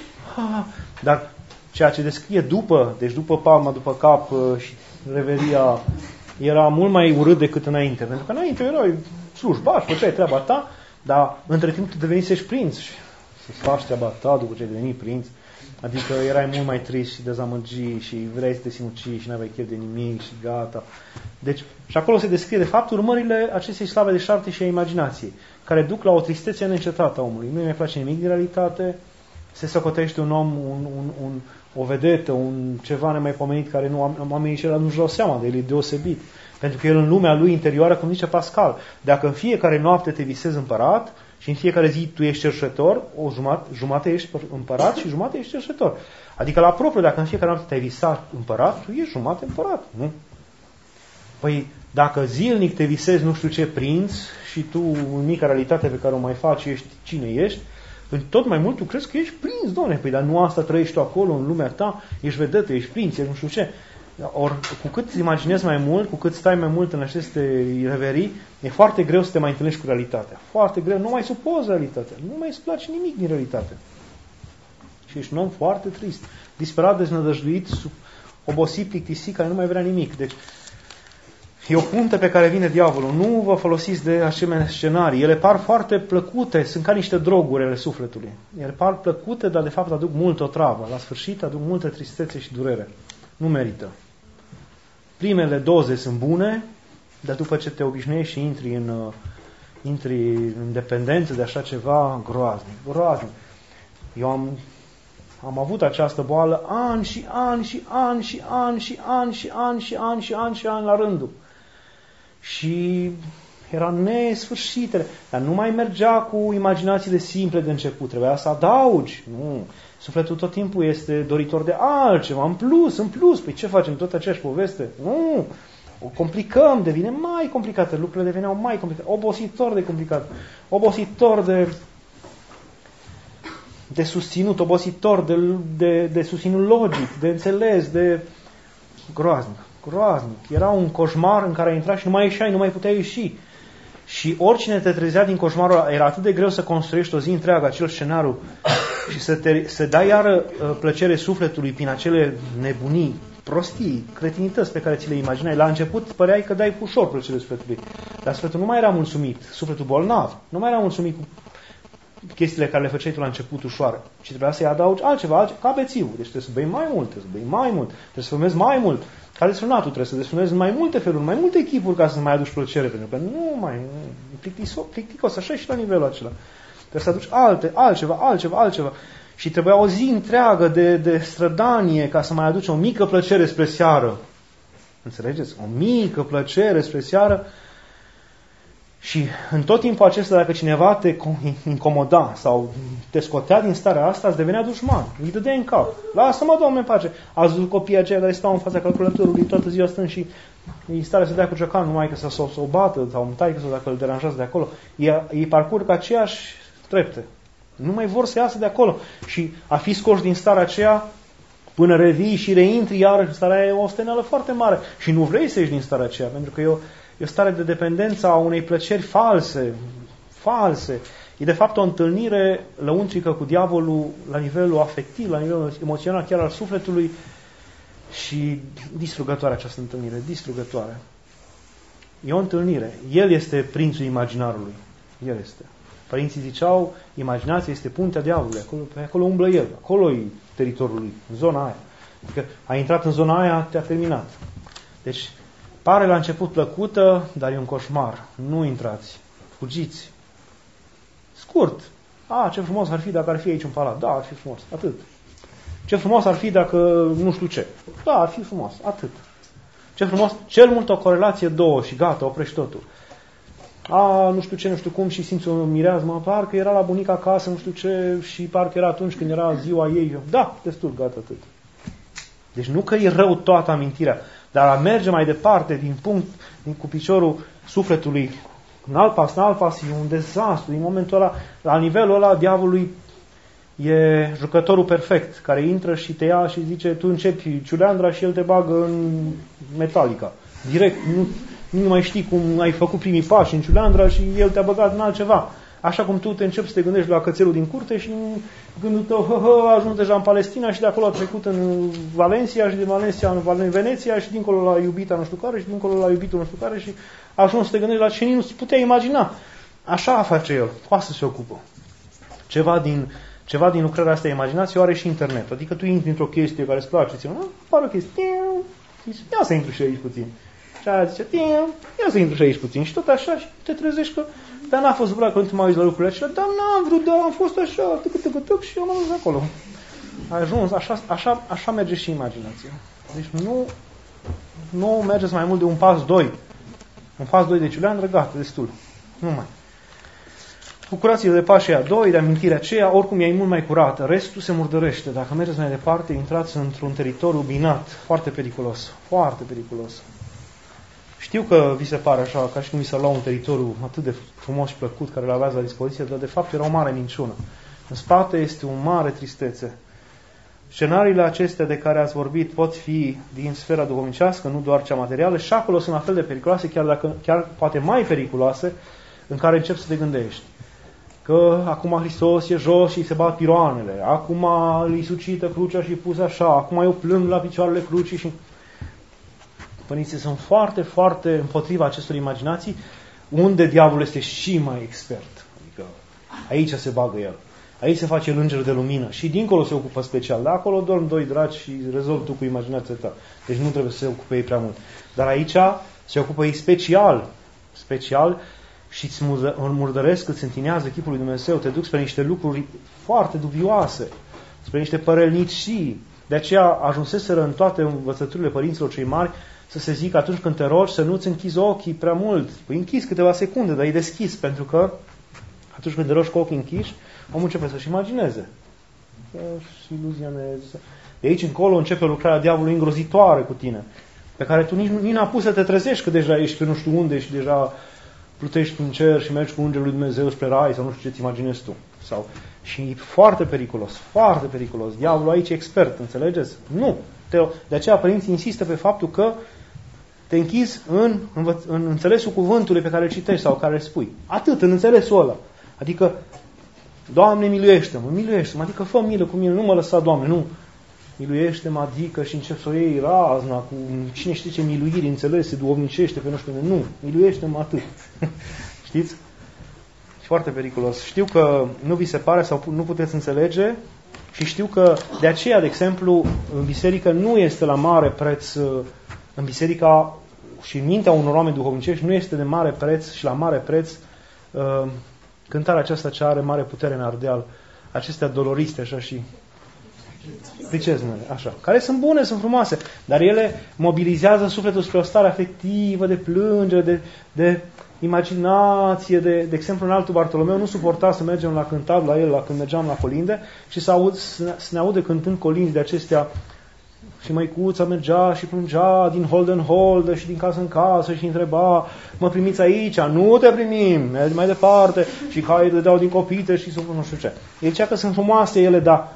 Dar ceea ce descrie după palma după cap și reveria era mult mai urât decât înainte, pentru că înainte erai slujbaș, făceai treaba ta, dar între timp tu devenisești prinț și să-ți faci treaba ta după ce ai devenit prinț. Adică erai mult mai trist și dezamăgit și vrei să te sinucizi și n-aveai chef de nimic și gata. Deci, și acolo se descrie de fapt urmările acestei slave deșarte și a imaginației, care duc la o tristețe neîncetată a omului. Nu-i mai place nimic din realitate, se socotește un om, o vedetă, ceva nemaipomenit care oamenii ăștia nu-și dau seama de el, e deosebit. Pentru că el în lumea lui interioară, cum zice Pascal, dacă în fiecare noapte te visezi împărat și în fiecare zi tu ești cerșetor, jumate ești împărat și jumate ești cerșetor. Adică la propriu, dacă în fiecare noapte te-ai visat împărat, tu ești jumate împărat, nu? Păi, dacă zilnic te visezi nu știu ce prinț și tu în mica realitate pe care o mai faci ești cine ești, tot mai mult tu crezi că ești prinț, doamne, păi dar nu asta trăiești tu acolo în lumea ta, ești vedetă, ești prinț, ești nu știu ce. Ori cu cât îți imaginezi mai mult, cu cât stai mai mult în aceste reverii, e foarte greu să te mai întâlnești cu realitatea. Foarte greu, nu mai supozi realitatea, nu mai îți place nimic din realitate. Și ești un om foarte trist, disperat, deznădăjduit, obosit, plictisit, care nu mai vrea nimic. Deci, e o punte pe care vine diavolul. Nu vă folosiți de asemenea scenarii. Ele par foarte plăcute, sunt ca niște droguri ale sufletului. Ele par plăcute, dar de fapt aduc multă otravă. La sfârșit aduc multă tristețe și durere. Nu merită. Primele doze sunt bune, dar după ce te obișnuiești și intri intri în dependență de așa ceva groaznic, groaznic. Eu am avut această boală ani și ani și ani și ani și ani și ani și ani și ani și ani la rândul. Și era nesfârșitele, dar nu mai mergea cu imaginațiile simple de început, trebuia să adaugi. Nu. Sufletul tot timpul este doritor de altceva, în plus. Păi ce facem, tot aceeași poveste? Nu. O complicăm, devine mai complicată, lucrurile deveneau mai complicate, obositor de complicat, obositor de susținut, obositor de susținut logic, de înțeles, de groaznic. Era un coșmar în care ai intrat și nu mai ieșeai, nu mai puteai ieși. Și oricine te trezea din coșmarul ăla, era atât de greu să construiești o zi întreagă acel scenariu și să dai iară plăcere sufletului prin acele nebunii, prostii, cretinități pe care ți le imaginai. La început păreai că dai ușor plăcere sufletului, dar sufletul nu mai era mulțumit, sufletul bolnav, nu mai era mulțumit cu chestiile care le făceai tu la început ușoară, ci trebuia să-i adaugi altceva, ca bețivul. Deci trebuie să bei mai mult, trebuie să fumezi mai mult. Ca desfrânatul, trebuie să desfrânezi în mai multe feluri, în mai multe chipuri ca să mai aduci plăcere, pentru că nu mai plicticos, așa și la nivelul acela. Trebuie să aduci altceva. Și trebuia o zi întreagă de strădanie ca să mai aduci o mică plăcere spre seară. Înțelegeți? O mică plăcere spre seară. Și în tot timpul acesta, dacă cineva te incomoda sau te scotea din starea asta, îți devenea dușman. Îi dădea în cap. Lasă-mă, Doamne, în pace. Ați văzut copiii aceia care stau în fața calculatorului toată ziua stând și îi stare să dea cu ciocan, numai că să o bată sau taică sau dacă îl deranjează de acolo. Ei parcurg aceeași trepte. Nu mai vor să iasă de acolo. Și a fi scoși din starea aceea până revii și reintri iarăși în starea aia e o steneală foarte mare. Și nu vrei să ieși din starea aceea, pentru că e o stare de dependență a unei plăceri false. E de fapt o întâlnire lăuntrică cu diavolul la nivelul afectiv, la nivelul emoțional, chiar al sufletului și distrugătoare această întâlnire, distrugătoare. E o întâlnire. El este prințul imaginarului. El este. Părinții ziceau, imaginația este puntea diavolului, pe acolo umblă el, acolo e teritoriul lui, în zona aia. Adică a intrat în zona aia, te-a terminat. Deci, pare la început plăcută, dar e un coșmar. Nu intrați. Fugiți. Scurt. Ce frumos ar fi dacă ar fi aici un palat. Da, ar fi frumos. Atât. Ce frumos ar fi dacă nu știu ce. Da, ar fi frumos. Atât. Ce frumos. Cel mult o corelație, 2 și gata, oprești totul. Nu știu ce, nu știu cum și simți o mireazmă. Parcă era la bunica acasă, nu știu ce și parcă era atunci când era ziua ei. Da, destul, gata, atât. Deci nu că e rău toată amintirea, dar a merge mai departe cu piciorul sufletului în alt pas, e un dezastru. Din momentul ăla, la nivelul ăla, diavolului e jucătorul perfect, care intră și te ia și zice, tu începi ciuleandra și el te bagă în Metallica. Direct, nu mai știi cum ai făcut primii pași în ciuleandra și el te-a băgat în altceva. Așa cum tu te începi să te gândești la cățelul din curte și gândul tău a ajuns deja în Palestina și de acolo a trecut în Valencia și din Valencia în Veneția și dincolo la iubita nu știu care și dincolo la iubitul nu știu care și a ajuns să te gândești la ce nu-ți putea imagina. Așa face el. Cu asta se ocupă. Ceva din lucrarea asta de imaginație o are și internet. Adică tu intri într-o chestie care îți place, apare o chestie, ia să intru și aici puțin. Și aia zice, ia să intru și aici puțin. Și tot așa și te trezești că dar n-a fost vreau că nu te mai uiți la lucrurile acelea, dar n-am vrut, dar am fost așa, tăc și am ajuns acolo. A ajuns, așa merge și imaginația. Deci nu mergeți mai mult de un pas 2. Un pas 2 de ciuleandră, gata, destul. Nu mai. Bucurați-vă de pașii a 2, de amintirea aceea, oricum e mult mai curată. Restul se murdărește. Dacă mergeți mai departe, intrați într-un teritoriu binat, foarte periculos. Foarte periculos. Știu că vi se pare așa, ca și cum vi se lua un teritoriu atât de frumos și plăcut care îl aveați la dispoziție, dar de fapt era o mare minciună. În spate este o mare tristețe. Scenariile acestea de care ați vorbit pot fi din sfera duhovnicească, nu doar cea materială, și acolo sunt la fel de periculoase, chiar poate mai periculoase, în care începi să te gândești. Că acum Hristos e jos și se bat piroanele, acum îi sucită crucea și pus așa, acum eu plâng la picioarele crucii și... Părinții sunt foarte, foarte împotriva acestor imaginații, unde diavolul este și mai expert. Adică aici se bagă el. Aici se face înger de lumină. Și dincolo se ocupă special. De acolo dorm 2 dragi și rezolvi tu cu imaginația ta. Deci nu trebuie să se ocupe ei prea mult. Dar aici se ocupă ei special și îți murdăresc, îți întinează chipul lui Dumnezeu, te duc spre niște lucruri foarte dubioase, spre niște părelnicii. De aceea ajunseseră în toate învățăturile părinților cei mari să se zică atunci când te rogi să nu-ți închizi ochii prea mult. Păi închizi câteva secunde, dar e deschis, pentru că atunci când te rogi cu ochii închiși, omul începe să-și imagineze. Și iluzia de aici încolo începe lucrarea diavolului îngrozitoare cu tine, pe care tu nici n-a pus să te trezești că deja ești pe nu știu unde și deja plutești în cer și mergi cu Îngerul lui Dumnezeu spre rai sau nu știu ce-ți imaginezi tu. Și e foarte periculos, foarte periculos. Diavolul aici e expert, înțelegeți? Nu. De aceea părinții insistă pe faptul că te închizi în înțelesul cuvântului pe care îl citești sau care îl spui. Atât, în înțelesul ăla. Adică, Doamne, miluiește-mă, miluiește-mă, adică fă milă cu mine, nu mă lăsa, Doamne, nu. Miluiește-mă, adică și încep să o iei razna cu cine știe ce miluiri înțelese, duhovnicește pe nu știu. Nu, miluiește-mă atât. Știți? Și foarte periculos. Știu că nu vi se pare sau nu puteți înțelege și știu că de aceea, de exemplu, în biserică nu este la mare preț, în biserica și în mintea unor oameni duhovnicești nu este de mare preț și la mare preț cântarea aceasta ce are mare putere în ardeal, acestea doloriste așa și priceznele, așa, care sunt bune, sunt frumoase, dar ele mobilizează sufletul spre o stare afectivă, de plângere, de imaginație, de exemplu, în Altul Bartolomeu nu suporta să mergem la cântat la el, când mergeam la colinde și să ne aude cântând colinzi de acestea și măicuța mergea și plângea din hold în hold și din casă în casă și întreba, mă primiți aici? Nu te primim, mergi mai departe și hai dădeau din copite și nu știu ce. El zicea că sunt frumoase ele, dar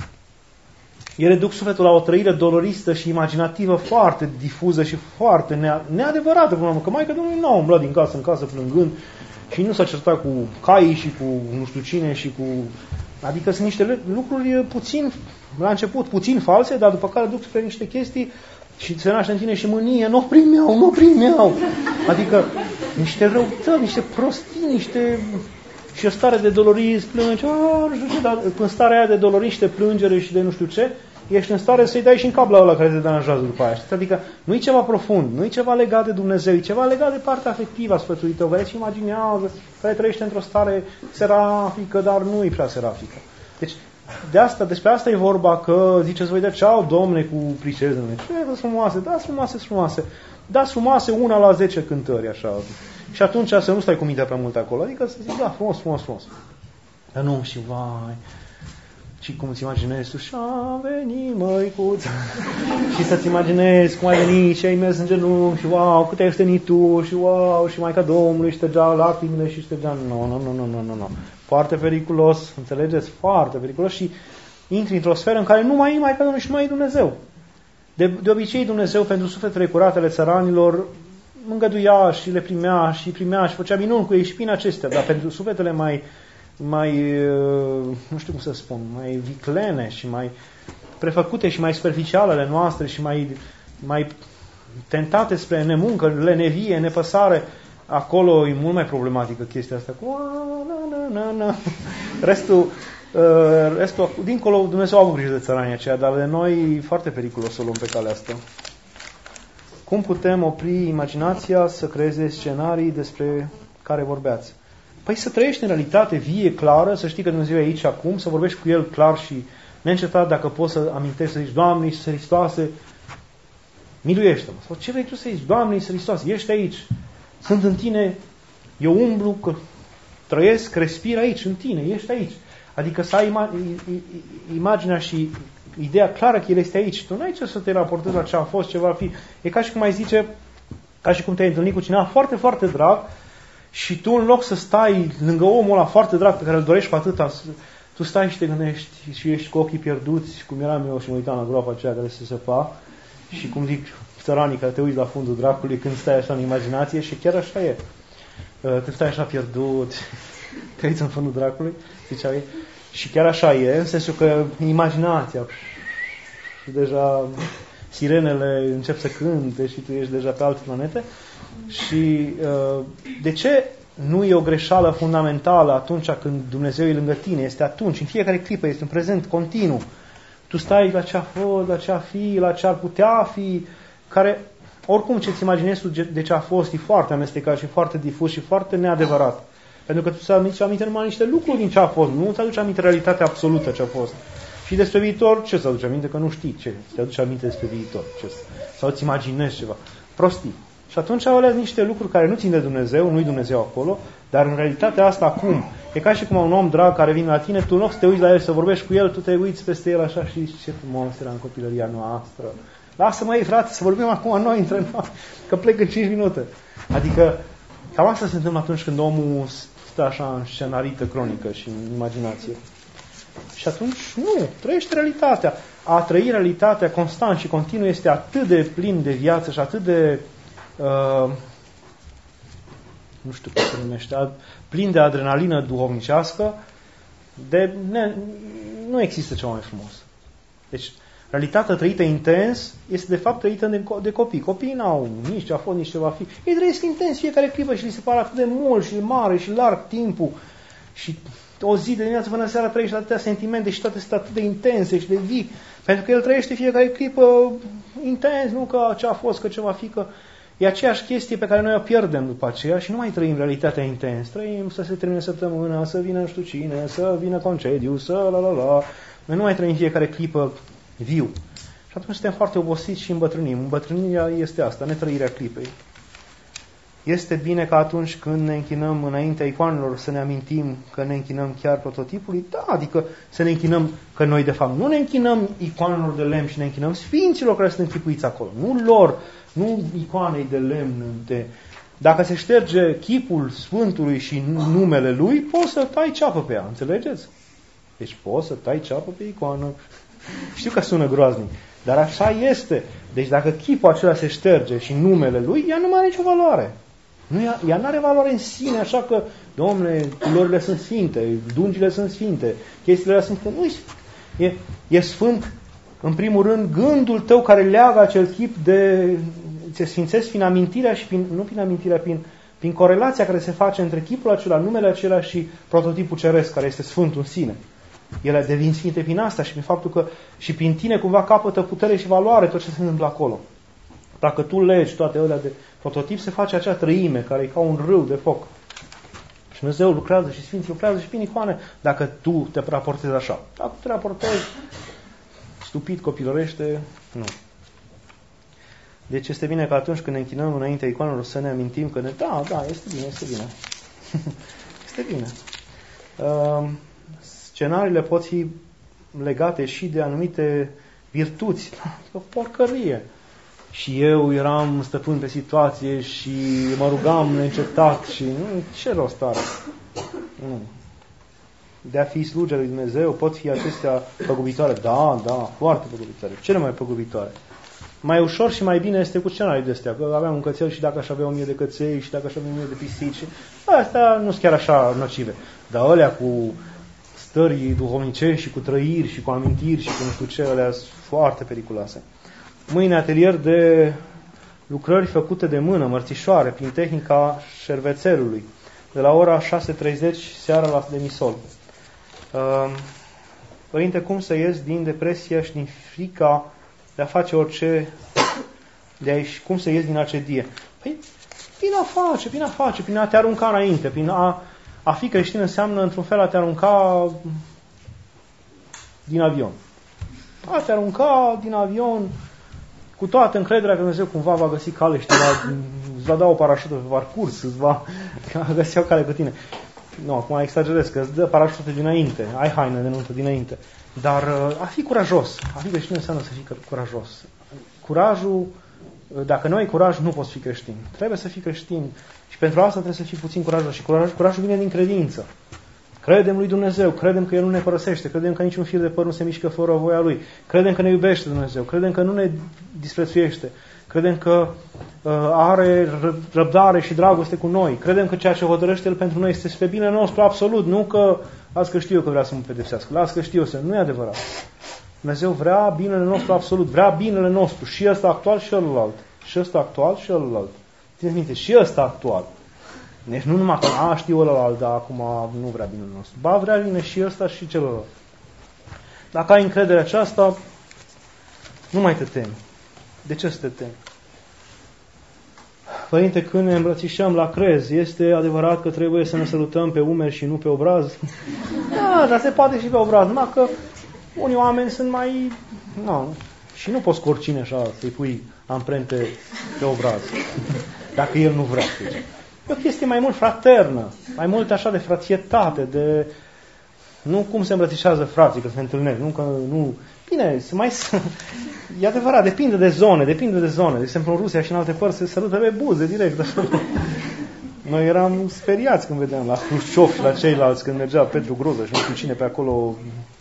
ele duc sufletul la o trăire doloristă și imaginativă foarte difuză și foarte neadevărată. Că Maica Domnului n-a umblat din casă în casă plângând și nu s-a certat cu caii și cu nu știu cine și cu... Adică sunt niște lucruri puțin, la început, puțin false, dar după care duc spre niște chestii și se naște în tine și mânie, nu primeau. Adică niște răutăți, niște prostii, niște... Și o stare de dolorism, plângi, dar în starea aia de doloriște, plângere și de nu știu ce, ești în stare să-i dai și în cap la ăla care te deranjează după aia. Adică nu e ceva profund, nu e ceva legat de Dumnezeu, e ceva legat de partea afectivă a sfătului tău, care îți imaginează, care trăiește într-o stare serafică, dar nu e prea serafică. Deci, despre asta e vorba, că ziceți voi, de ce au, Domne, cu pricezele? Ce frumoase, frumoase. Dați frumoase 1 la 10 cântări, așa. Și atunci să nu stai cu mintea prea mult acolo, adică să zici, da, frumos. Dar nu, și vai, și cum îți imaginezi tu, și-a venit măicuța, și să-ți imaginezi cum ai venit și ai mers în genunchi, și wow, cât ai ostenit tu, și wow, și Maica Domnului ștergea lacrimile și ștergea, nu. Foarte periculos, înțelegeți? Foarte periculos și intri într-o sferă în care nu mai e Maica Domnului și nu mai e Dumnezeu. De obicei Dumnezeu pentru sufletele curate ale țăranilor îngăduia și le primea și făcea minuni cu ei și prin acestea, dar pentru sufletele mai nu știu cum să spun, mai viclene și mai prefăcute și mai superficiale ale noastre și mai tentate spre nemuncă, lenevie, nepăsare, acolo e mult mai problematică chestia asta cu Restul, dincolo, Dumnezeu a avut grijă de țăranii aceia, dar de noi e foarte periculos să o luăm pe calea asta. Cum putem opri imaginația să creeze scenarii despre care vorbeați? Păi să trăiești în realitate vie, clară, să știi că Dumnezeu e aici și acum, să vorbești cu El clar și neîncetat, dacă poți să amintești, să zici, Doamne Iisuse Hristoase, miluiește-mă. Sau ce vrei tu să zici? Doamne Iisuse Hristoase, ești aici. Sunt în tine, eu umblu, că trăiesc, respir aici, în tine, ești aici. Adică să ai imaginea și ideea clară că El este aici. Tu nu ai ce să te raportezi la ce a fost, ce va fi. E ca și cum ai zice, ca și cum te-ai întâlnit cu cineva foarte, foarte drag și tu în loc să stai lângă omul ăla foarte drag pe care îl dorești cu atâta, tu stai și te gândești și ești cu ochii pierduți, cum eram eu și mă uitam la groapa aceea care se săpa și cum zic țăranii care te uiți la fundul dracului când stai așa în imaginație și chiar așa e. Când stai așa pierdut, te uiți în fundul dracului, zicea ei, și chiar așa e, în sensul că imaginația și deja sirenele încep să cânte și tu ești deja pe alte planete. Și de ce nu e o greșeală fundamentală atunci când Dumnezeu e lângă tine? Este atunci, în fiecare clipă, este un prezent continuu. Tu stai la ce a fost, la ce a fi, la ce ar putea fi, care oricum ce-ți imaginezi tu de ce a fost, e foarte amestecat și foarte difuz și foarte neadevărat. Pentru că tu ți-aduci aminte numai niște lucruri din ce a fost, nu ți-aduci aminte realitatea absolută ce a fost. Și despre viitor, ce ți aduce aminte? Că nu știi ce. Ți aduce aminte despre viitor. Sau îți imaginezi ceva. Prostii. Și atunci au ales niște lucruri care nu țin de Dumnezeu, nu-i Dumnezeu acolo, dar în realitatea asta acum, e ca și cum un om drag care vine la tine, tu nu o să te uiți la el, să vorbești cu el, tu te uiți peste el așa și zici, ce frumos era în copilăria noastră. Lasă-mă, ei, frate, să vorbim acum noi între noi, că plec în 5 minute. Adică, cam asta se întâmplă atunci când omul stă așa în scenarită cronică și în imaginație. Și atunci, nu, trăiește realitatea. A trăi realitatea constant și continuu este atât de plin de viață și atât de, nu știu cum se numește, plin de adrenalină duhovnicească, nu există ceva mai frumos. Deci, realitatea trăită intens este de fapt trăită de copii. Copiii n-au nici ce a fost, nici ce va fi. Ei trăiesc intens fiecare clipă și li se pare atât de mult și mare și larg timpul. Și o zi de dimineață până seara trăiește atâtea sentimente și toate sunt atât de intense și de vii. Pentru că el trăiește fiecare clipă intens, nu că ce a fost, că ce va fi, că e aceeași chestie pe care noi o pierdem după aceea și nu mai trăim realitatea intens. Trăim să se termine săptămâna, să vină nu știu cine, să vină concediu, să la. Noi nu mai trăim fiecare clipă viu. Și atunci suntem foarte obosiți și îmbătrânim. Îmbătrânirea este asta, netrăirea clipei. Este bine că atunci când ne închinăm înaintea icoanelor să ne amintim că ne închinăm chiar prototipului? Da, adică să ne închinăm că noi de fapt nu ne închinăm icoanelor de lemn și ne închinăm sfinților care sunt închipuiți acolo. Nu lor, nu icoanei de lemn. Dacă se șterge chipul Sfântului și numele Lui, poți să tai ceapă pe ea, înțelegeți? Deci poți să tai ceapă pe icoană. Știu că sună groaznic, dar așa este. Deci dacă chipul acela se șterge și numele Lui, ea nu mai are nicio valoare. Ea nu are valoare în sine, așa că, Dom'le, culorile sunt sfinte, dungile sunt sfinte, chestiile sunt sfinte. Nu, e sfânt, în primul rând, gândul tău care leagă acel chip de... Se sfințesc prin amintirea și nu prin amintirea, prin corelația care se face între chipul acela, numele acela și prototipul ceresc, care este sfântul în sine. Ele devin sfinte prin asta și prin faptul că și prin tine cumva capătă putere și valoare tot ce se întâmplă acolo. Dacă tu legi toate alea de prototip, se face acea trăime care e ca un râu de foc. Și Dumnezeu lucrează și Sfinții lucrează și prin icoane dacă tu te raportezi așa. Dacă tu te raportezi stupid, copilărește, nu. Deci este bine că atunci când ne închinăm înaintea icoanelor să ne amintim că da, este bine. Este bine. Scenariile pot fi legate și de anumite virtuți. O porcărie. Și eu eram stăpân pe situație și mă rugam neîncetat și ce rost are? Nu. De a fi slujea lui Dumnezeu pot fi acestea păgubitoare. Da, foarte păgubitoare. Cele mai păgubitoare. Mai ușor și mai bine este cu scenarii de astea. Că aveam un cățel și dacă aș avea 1000 de căței și dacă aș avea 1000 de pisici. Astea nu sunt chiar așa nocive. Dar alea cu stări duhovnicești și cu trăiri și cu amintiri și cu nu știu ce, alea sunt foarte periculoase. Mâine atelier de lucrări făcute de mână, mărțișoare, prin tehnica șervețelului, de la ora 6:30 seara la demisol. Părinte, cum să ies din depresia și din frica de a face orice, cum să ies din acedie? Păi, prin a face, prin a te arunca înainte, prin a fi creștin înseamnă, într-un fel, a te arunca din avion. A te arunca din avion cu toată încrederea că Dumnezeu cumva va găsi cale și îți va da o parașută pe parcurs, îți va găsi o cale cu tine. Nu, acum exagerez, că îți dă parașută dinainte, ai haine de nuntă dinainte. Dar a fi curajos, a fi creștin înseamnă să fii curajos. Curajul, dacă nu ai curaj, nu poți fi creștin. Trebuie să fii creștin și pentru asta trebuie să fii puțin curajos. Și curajul vine din credință. Credem lui Dumnezeu, credem că El nu ne părăsește, credem că niciun fir de păr nu se mișcă fără voia Lui, credem că ne iubește Dumnezeu, credem că nu ne disprețuiește, credem că are răbdare și dragoste cu noi, credem că ceea ce hotărăște El pentru noi este spre binele nostru absolut, nu că las că știu eu că vrea să mă pedepsească, las că știu eu să... Nu e adevărat. Dumnezeu vrea binele nostru absolut, vrea binele nostru și ăsta actual și ălălalt. Și ăsta actual și ălălalt. Țineți minte, și ăsta actual. Deci nu numai că, știu ălălalt, dar acum nu vrea binele nostru. Ba, vrea bine și ăsta și celălalt. Dacă ai încredere aceasta, nu mai te temi. De ce să te temi? Părinte, când ne îmbrățișăm la crez, este adevărat că trebuie să ne sărutăm pe umeri și nu pe obraz? Da, dar se poate și pe obraz, numai că unii oameni sunt mai... Nu, și nu poți cu oricine așa să-i pui amprente pe obraz, dacă el nu vrea. E o chestie mai mult fraternă, mai mult așa de fratietate, de... Nu cum se îmbrățișează frații că se întâlnesc, nu că nu... Bine, e adevărat, depinde de zone. De exemplu, în Rusia și în alte părți se sărută pe buze direct. Noi eram speriați când vedeam la Hrușciov și la ceilalți când mergea Petru Groză și nu știu cine pe acolo.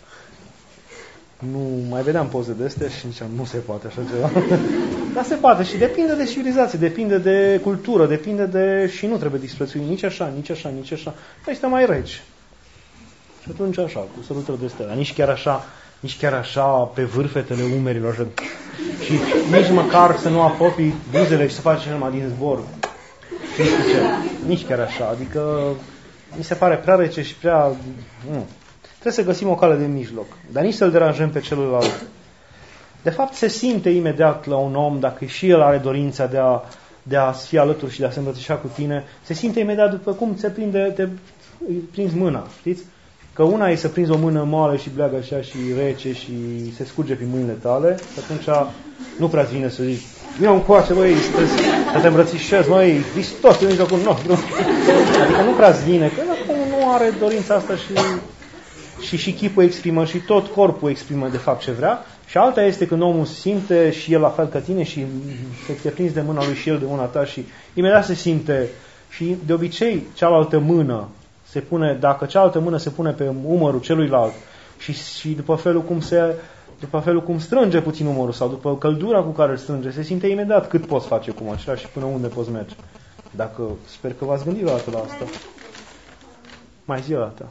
Nu mai vedeam poze de astea și ziceam, nu se poate așa ceva. Dar se poate și depinde de civilizație, depinde de cultură, depinde de... și nu trebuie disprețuit nici așa. Noi suntem mai reci. Și atunci așa, cu sărutări de astea, nici chiar așa pe vârfetele umerilor așa. Și nici măcar să nu apropii buzele și să faci numai din zbor. Nici chiar așa, adică mi se pare prea rece și prea... Nu. Trebuie să găsim o cale de mijloc, dar nici să-l deranjăm pe celălalt. De fapt, se simte imediat la un om, dacă și el are dorința de a fi alături și de a se îmbrățișa cu tine, se simte imediat după cum te prinzi mâna, știți? Că una e să prinzi o mână moale și bleagă așa și rece și se scurge prin mâinile tale, și atunci nu prea vine să zici, vină încoace, băi, să te îmbrățișezi, măi, Hristos în mijlocul nostru. Adică nu prea vine, că nu are dorința asta și chipul exprimă și tot corpul exprimă de fapt ce vrea. Și alta este când omul simte și el la fel ca tine și te prinzi de mâna lui și el de mâna ta și imediat se simte și de obicei cealaltă mână se pune, dacă cealaltă mână se pune pe umărul celuilalt și după felul cum strânge puțin umărul sau după căldura cu care îl strânge, se simte imediat cât poți face cu acela și până unde poți merge. Dacă sper că v-ați gândit la asta. Mai zi o dată.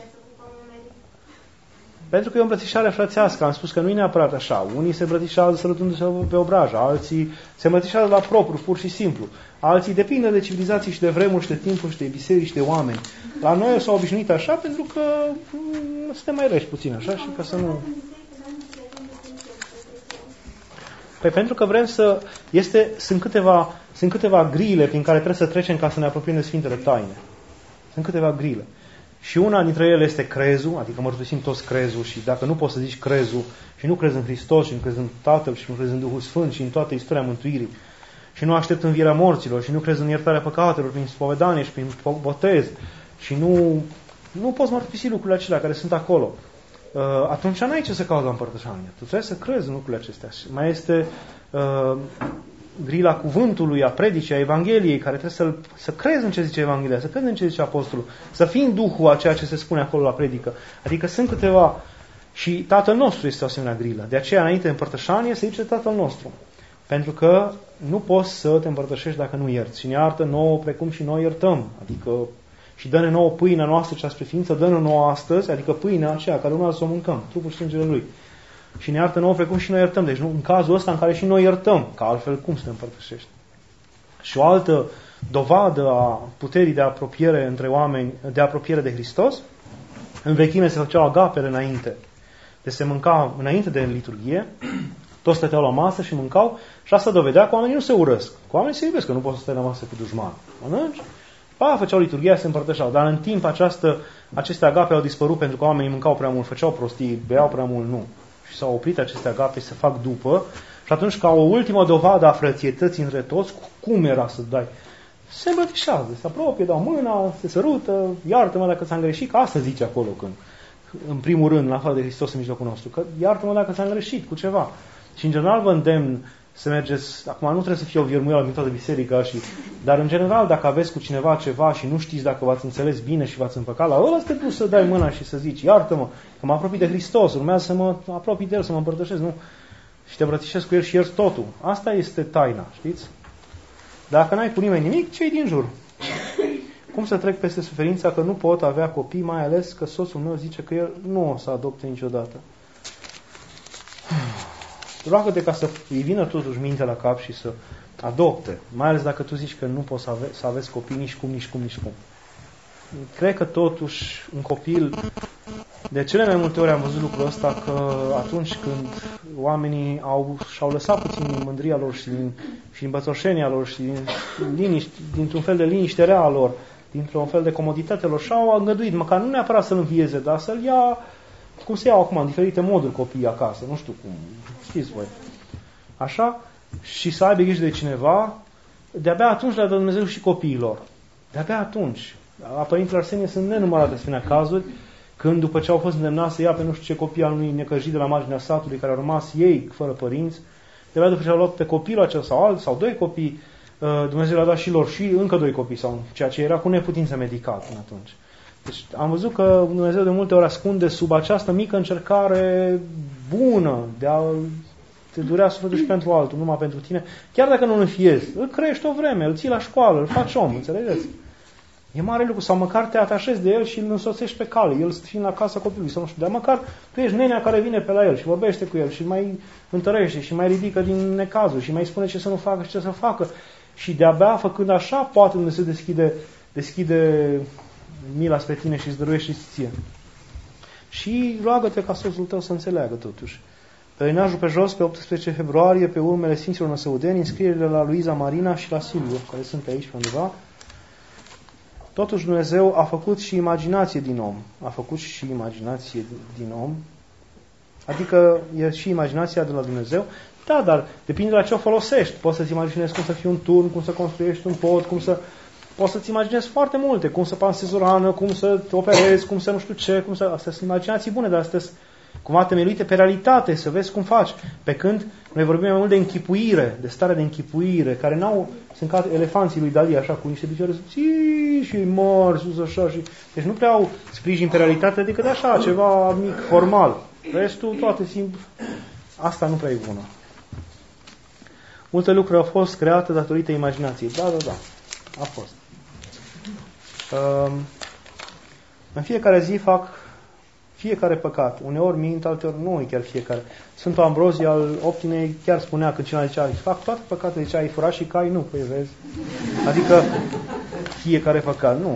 Pentru că e o îmbrățișare frățească. Am spus că nu e neapărat așa. Unii se îmbrățișează sărutându-se pe obraj, alții se îmbrățișează la propriu, pur și simplu. Alții depinde de civilizații și de vremuri și de timpuri și de biserici și de oameni. La noi s-au obișnuit așa pentru că suntem mai reși puțin așa și ca să nu... Păi pentru că vrem să... Sunt câteva grile prin care trebuie să trecem ca să ne apropiem de Sfintele Taine. Sunt câteva grile. Și una dintre ele este crezul, adică mărturisim toți crezul și dacă nu poți să zici crezul și nu crezi în Hristos și nu crezi în Tatăl și nu crezi în Duhul Sfânt și în toată istoria mântuirii și nu aștepți învierea morților și nu crezi în iertarea păcatelor prin spovedanie și prin botez și nu poți mărturisi lucrurile acelea care sunt acolo, atunci n-ai ce să cauți la împărtășanie. Tu trebuie să crezi în lucrurile acestea. Mai este grila cuvântului, a predicii, a Evangheliei, care trebuie să crezi în ce zice Evanghelia, să crezi în ce zice Apostolul, să fii în Duhul a ceea ce se spune acolo la predică. Adică sunt câteva... Și Tatăl nostru este o asemenea grilă. De aceea, înainte de împărtășanie, se zice Tatăl nostru. Pentru că nu poți să te împărtășești dacă nu ierți. Și ne iartă nouă precum și noi iertăm. Adică și dă-ne nouă pâinea noastră cea spre ființă, dă-ne nouă astăzi, adică pâinea aceea care urmează să o mâncăm, trupul și sângele Lui. Și ne iartă nouă precum și noi iertăm. Deci nu, în cazul ăsta în care și noi iertăm, că altfel cum să te împărtășești? Și o altă dovadă a puterii de apropiere între oameni, de apropiere de Hristos, în vechime se făceau agapele înainte. Deci se mânca înainte de liturghie, toți stăteau la masă și mâncau și asta dovedea că oamenii nu se urăsc. Că oamenii se iubesc, că nu poți să stai la masă cu dușman. Mănânci? Făceau liturghia, se împărtășeau. Dar în timp aceste agape au dispărut pentru că oamenii mâncau prea mult, făceau prostii, beau prea mult, nu. Și s-au oprit aceste agape, se fac după. Și atunci, ca o ultimă dovadă a frățietății între toți, cum era să dai? Se îmbrățișează, se apropie, dau mâna, se sărută, iartă-mă dacă ți-am greșit, că asta zice acolo când, în primul rând, în afară de Hristos în mijlocul nostru, că iartă-mă dacă ți-am greșit cu ceva. Și în general vă îndemn să mergeți, acum nu trebuie să fie o viermuială în toată biserica, dar în general dacă aveți cu cineva ceva și nu știți dacă v-ați înțeles bine și v-ați împăcat, la ăla să te duci să dai mâna și să zici, iartă-mă, că mă apropii de Hristos, urmează să mă apropii de El, să mă împărtășesc, nu? Și te îmbrățișezi cu El și ierți totul. Asta este taina, știți? Dacă n-ai cu nimeni nimic, ce-i din jur? Cum să trec peste suferința că nu pot avea copii, mai ales că soțul meu zice că el nu o să adopte niciodată? Roagă-te ca să îi vină totuși mintea la cap și să adopte. Mai ales dacă tu zici că nu poți să aveți copii nici cum. Cred că totuși un copil De cele mai multe ori am văzut lucrul ăsta, că atunci când oamenii și-au lăsat puțin din mândria lor și din bățoșenia lor și dintr-un fel de liniște rea a lor, dintr-un fel de comoditate lor, și-au îngăduit, măcar nu neapărat să-l învieze, dar să-l ia, cum se iau acum, în diferite moduri copiii acasă, nu știu cum, știți voi. Așa? Și să aibă grijă de cineva, de-abia atunci le-a dat Dumnezeu și copiilor. De-abia atunci. A Părintele Arsenie sunt nenumărate asemenea cazuri, când după ce au fost îndemnați să ia pe nu știu ce copii al unui necăjit de la marginea satului, care au rămas ei fără părinți, de-abia după ce au luat pe copilul acela sau alt, sau 2 copii, Dumnezeu le-a dat și lor și încă 2 copii, sau ceea ce era cu neputință medical până atunci. Deci am văzut că Dumnezeu de multe ori ascunde sub această mică încercare bună de a te durea sufletul și pentru altul, numai pentru tine, chiar dacă nu îl înfiezi, îl crești o vreme, îl ții la școală, îl faci om, înțelegeți? E mare lucru, sau măcar te atașezi de el și îl însoțești pe cale, el fiind la casa copilului, sau nu știu, dar măcar tu ești nenea care vine pe la el și vorbește cu el și mai întărește și mai ridică din necazuri și mai spune ce să nu facă și ce să facă. Și de-abia făcând așa, poate Dumnezeu deschide mila spre tine și îți dăruiește și ție. Și roagă-te ca soțul tău să înțeleagă totuși. Pelerinajul pe jos, pe 18 februarie, pe urmele Sfinților Năsăudeni, înscrierile la Luiza Marina și la Silviu, care sunt aici pe undeva. Totuși Dumnezeu a făcut și imaginație din om. A făcut și imaginație din om. Adică e și imaginația de la Dumnezeu. Da, dar depinde de la ce o folosești. Poți să-ți imaginezi cum să fii un turn, cum să construiești un pod, poți să-ți imaginezi foarte multe, cum să pansezi o rană, cum să te operezi, cum să nu știu ce, astea sunt imaginații bune, dar astea sunt cumva temeluite pe realitate, să vezi cum faci. Pe când noi vorbim mai mult de închipuire, de stare de închipuire, care sunt ca elefanții lui Dali, așa, cu niște picioare și mari, sus așa, deci nu prea au sprijin pe realitate decât așa, ceva mic, formal. Restul, toate simplu. Asta nu prea e bună. Multe lucruri au fost create datorită imaginației. Da, a fost. În fiecare zi fac fiecare păcat. Uneori mint, alteori nu chiar fiecare. Sfântul Ambrozie al Optinei chiar spunea că cineva zicea, fac toate păcatele, zicea, ai furat și cai? Nu, păi vezi. Adică fiecare păcat, nu.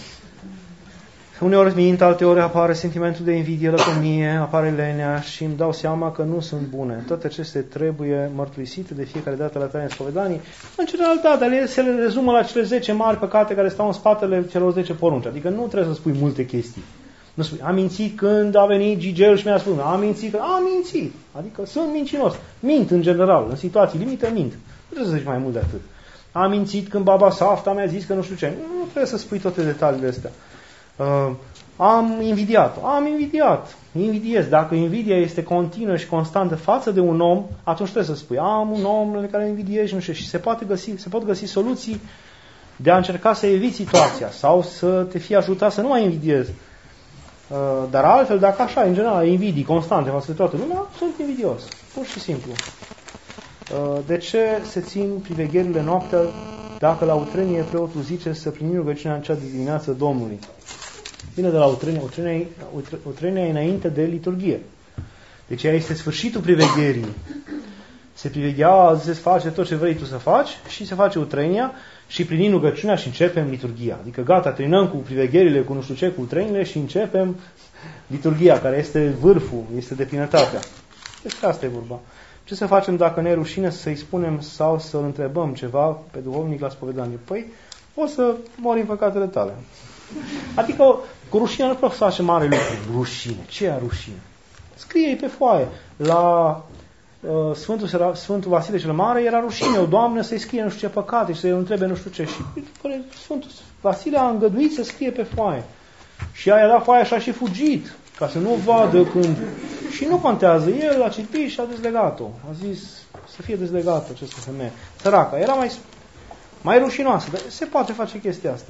Uneori mint, alteori apare sentimentul de invidie, lăcomie, apare lenea și îmi dau seama că nu sunt bune. Toate acestea trebuie mărturisite de fiecare dată la taina spovedanii. În generalitate, se le rezumă la cele 10 mari păcate care stau în spatele celor 10 porunci. Adică nu trebuie să spui multe chestii. Nu spui, am mințit când a venit Gigel și mi-a spus, am mințit când am mințit. Adică sunt mincinos. Mint în general, în situații limite mint. Nu trebuie să zici mai mult de atât. Am mințit când baba Safta mi-a zis că nu știu ce. Nu trebuie să spui toate detaliile astea. Am invidiat. Invidiez. Dacă invidia este continuă și constantă față de un om, atunci trebuie să spui, am un om în care invidiez, nu știu, și se pot găsi soluții de a încerca să eviți situația sau să te fie ajutat să nu mai invidiezi. Dar altfel, dacă așa, în general, invidii constante față de toată lumea, sunt invidios. Pur și simplu. De ce se țin privegherile noaptea dacă la utrenie preotul zice să primim rugăciunea în cea de dimineață Domnului? Vine de la utrenie. Utrenia e înainte de liturghie. Deci ea este sfârșitul privegherii. Se priveghează, se face tot ce vrei tu să faci și se face utrenia și plinim rugăciunea și începem liturghia. Adică gata, terminăm cu privegherile, cu nu știu ce, cu utreniile și începem liturghia, care este vârful, este deplinătatea. Deci asta e vorba. Ce să facem dacă ne e rușine să-i spunem sau să-l întrebăm ceva pe duhovnic la spovedanie? Păi, o să mori în păcatele tale. Adică, cu rușine nu poți să face mare lucru. Rușine. Ce e rușine? Scrie-i pe foaie. La Sfântul Vasile cel Mare era rușine. O doamnă să-i scrie nu știu ce păcate și să-i întrebe nu știu ce. Și Sfântul Vasile a îngăduit să scrie pe foaie. Și aia a dat foaia și a și fugit. Ca să nu vadă când... Și nu contează. El a citit și a dezlegat-o. A zis să fie dezlegată această femeie. Săraca. Era mai rușinoasă. Dar se poate face chestia asta.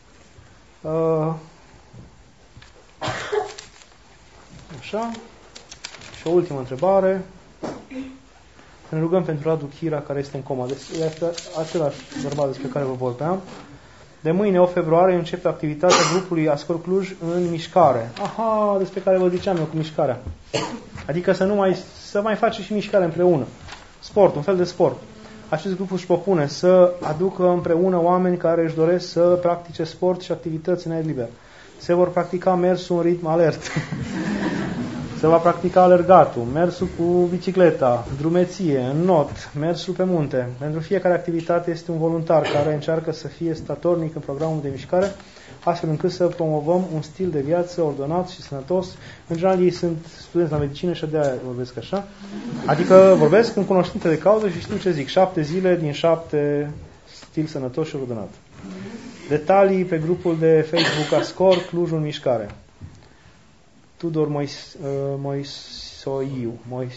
Așa. Și o ultimă întrebare. Să ne rugăm pentru Radu Chira, care este în coma. Deci este același bărbat despre care vă vorbeam. De mâine, 8 februarie, începe activitatea grupului Ascol Cluj în mișcare. Aha, despre care vă ziceam eu cu mișcarea. Adică să mai face și mișcare împreună. Sport, un fel de sport. Acest grup își propune să aducă împreună oameni care își doresc să practice sport și activități în aer liber. se vor practica mersul în ritm alert. Se va practica alergatul, mersul cu bicicleta, drumeție, în not, mersul pe munte. Pentru fiecare activitate este un voluntar care încearcă să fie statornic în programul de mișcare, astfel încât să promovăm un stil de viață ordonat și sănătos. În general, ei sunt studenți la medicină și de-aia vorbesc așa. Adică vorbesc în cunoștință de cauză și știu ce zic. 7 zile din 7 stil sănătos și ordonat. Detalii pe grupul de Facebook Ascor Clujul în Mișcare. Tudor Moisoiu.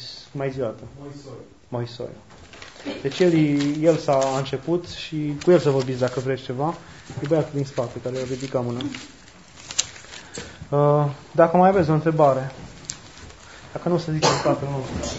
Moisoiu. Deci el s-a început și cu el să vorbiți dacă vreți ceva. E băiatul din spate care a ridicat mâna. Dacă mai aveți o întrebare. Dacă nu, să zic în Tatăl nostru.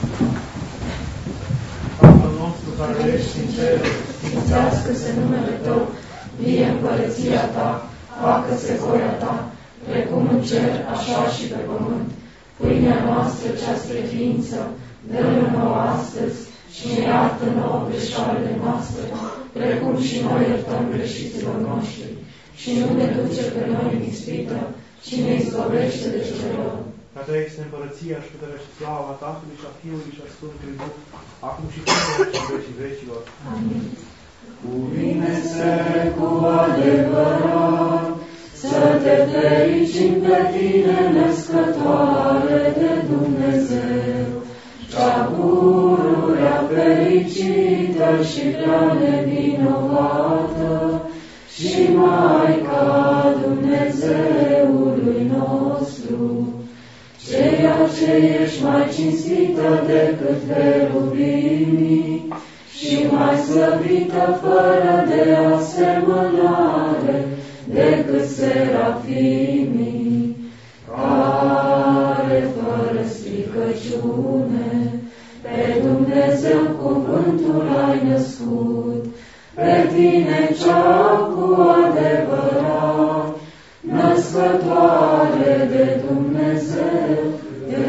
Tatăl nostru care ești în cer, sfințească-se numele Tău, vie împărăția Ta, facă-se voia Ta, precum în cer, așa și pe pământ. Pâinea noastră cea spre ființă, dă-ne nouă astăzi și ne iartă nouă greșalele noastre, precum și noi iertăm greșiților noștri. Și nu ne duce pe noi în ispită, ci ne izbăvește de cel rău. Ca Ta este împărăția și puterea și slava Tatălui și a Fiului și a Sfântului Duh, acum și puterea și în vecii vecilor. Amin. Cuvine-se cu adevărat, să te fericim pe Tine, născătoare de Dumnezeu, cea pururea fericită și prea nevinovată, și Maica Dumnezeului nostru, ceea ce ești mai cinstită decât cherubimii și mai slăvită fără de asemănare decât serafimii, care fără stricăciune pe Dumnezeu cuvântul ai născut, pe Tine cea cu adevărat, născătoare de Dumnezeu, de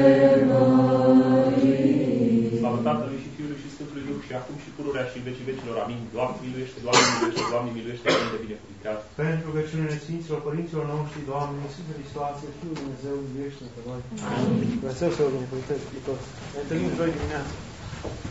mărit. Slavă Tatălui și Fiului și Sfântului Duh și acum și pururea și în vecii vecilor. Amin. Doamne miluiește, Doamne miluiește, Doamne miluiește, Doamne binecuvântat. Pentru rugăciunile Sfinților Părinților noștri, Doamne, Iisuse Hristoase, Fiul Dumnezeu, iubește-ne pe noi. Amin. Dumnezeu să vă binecuvânteze pe toți. Ne întâlnim joi dimineața.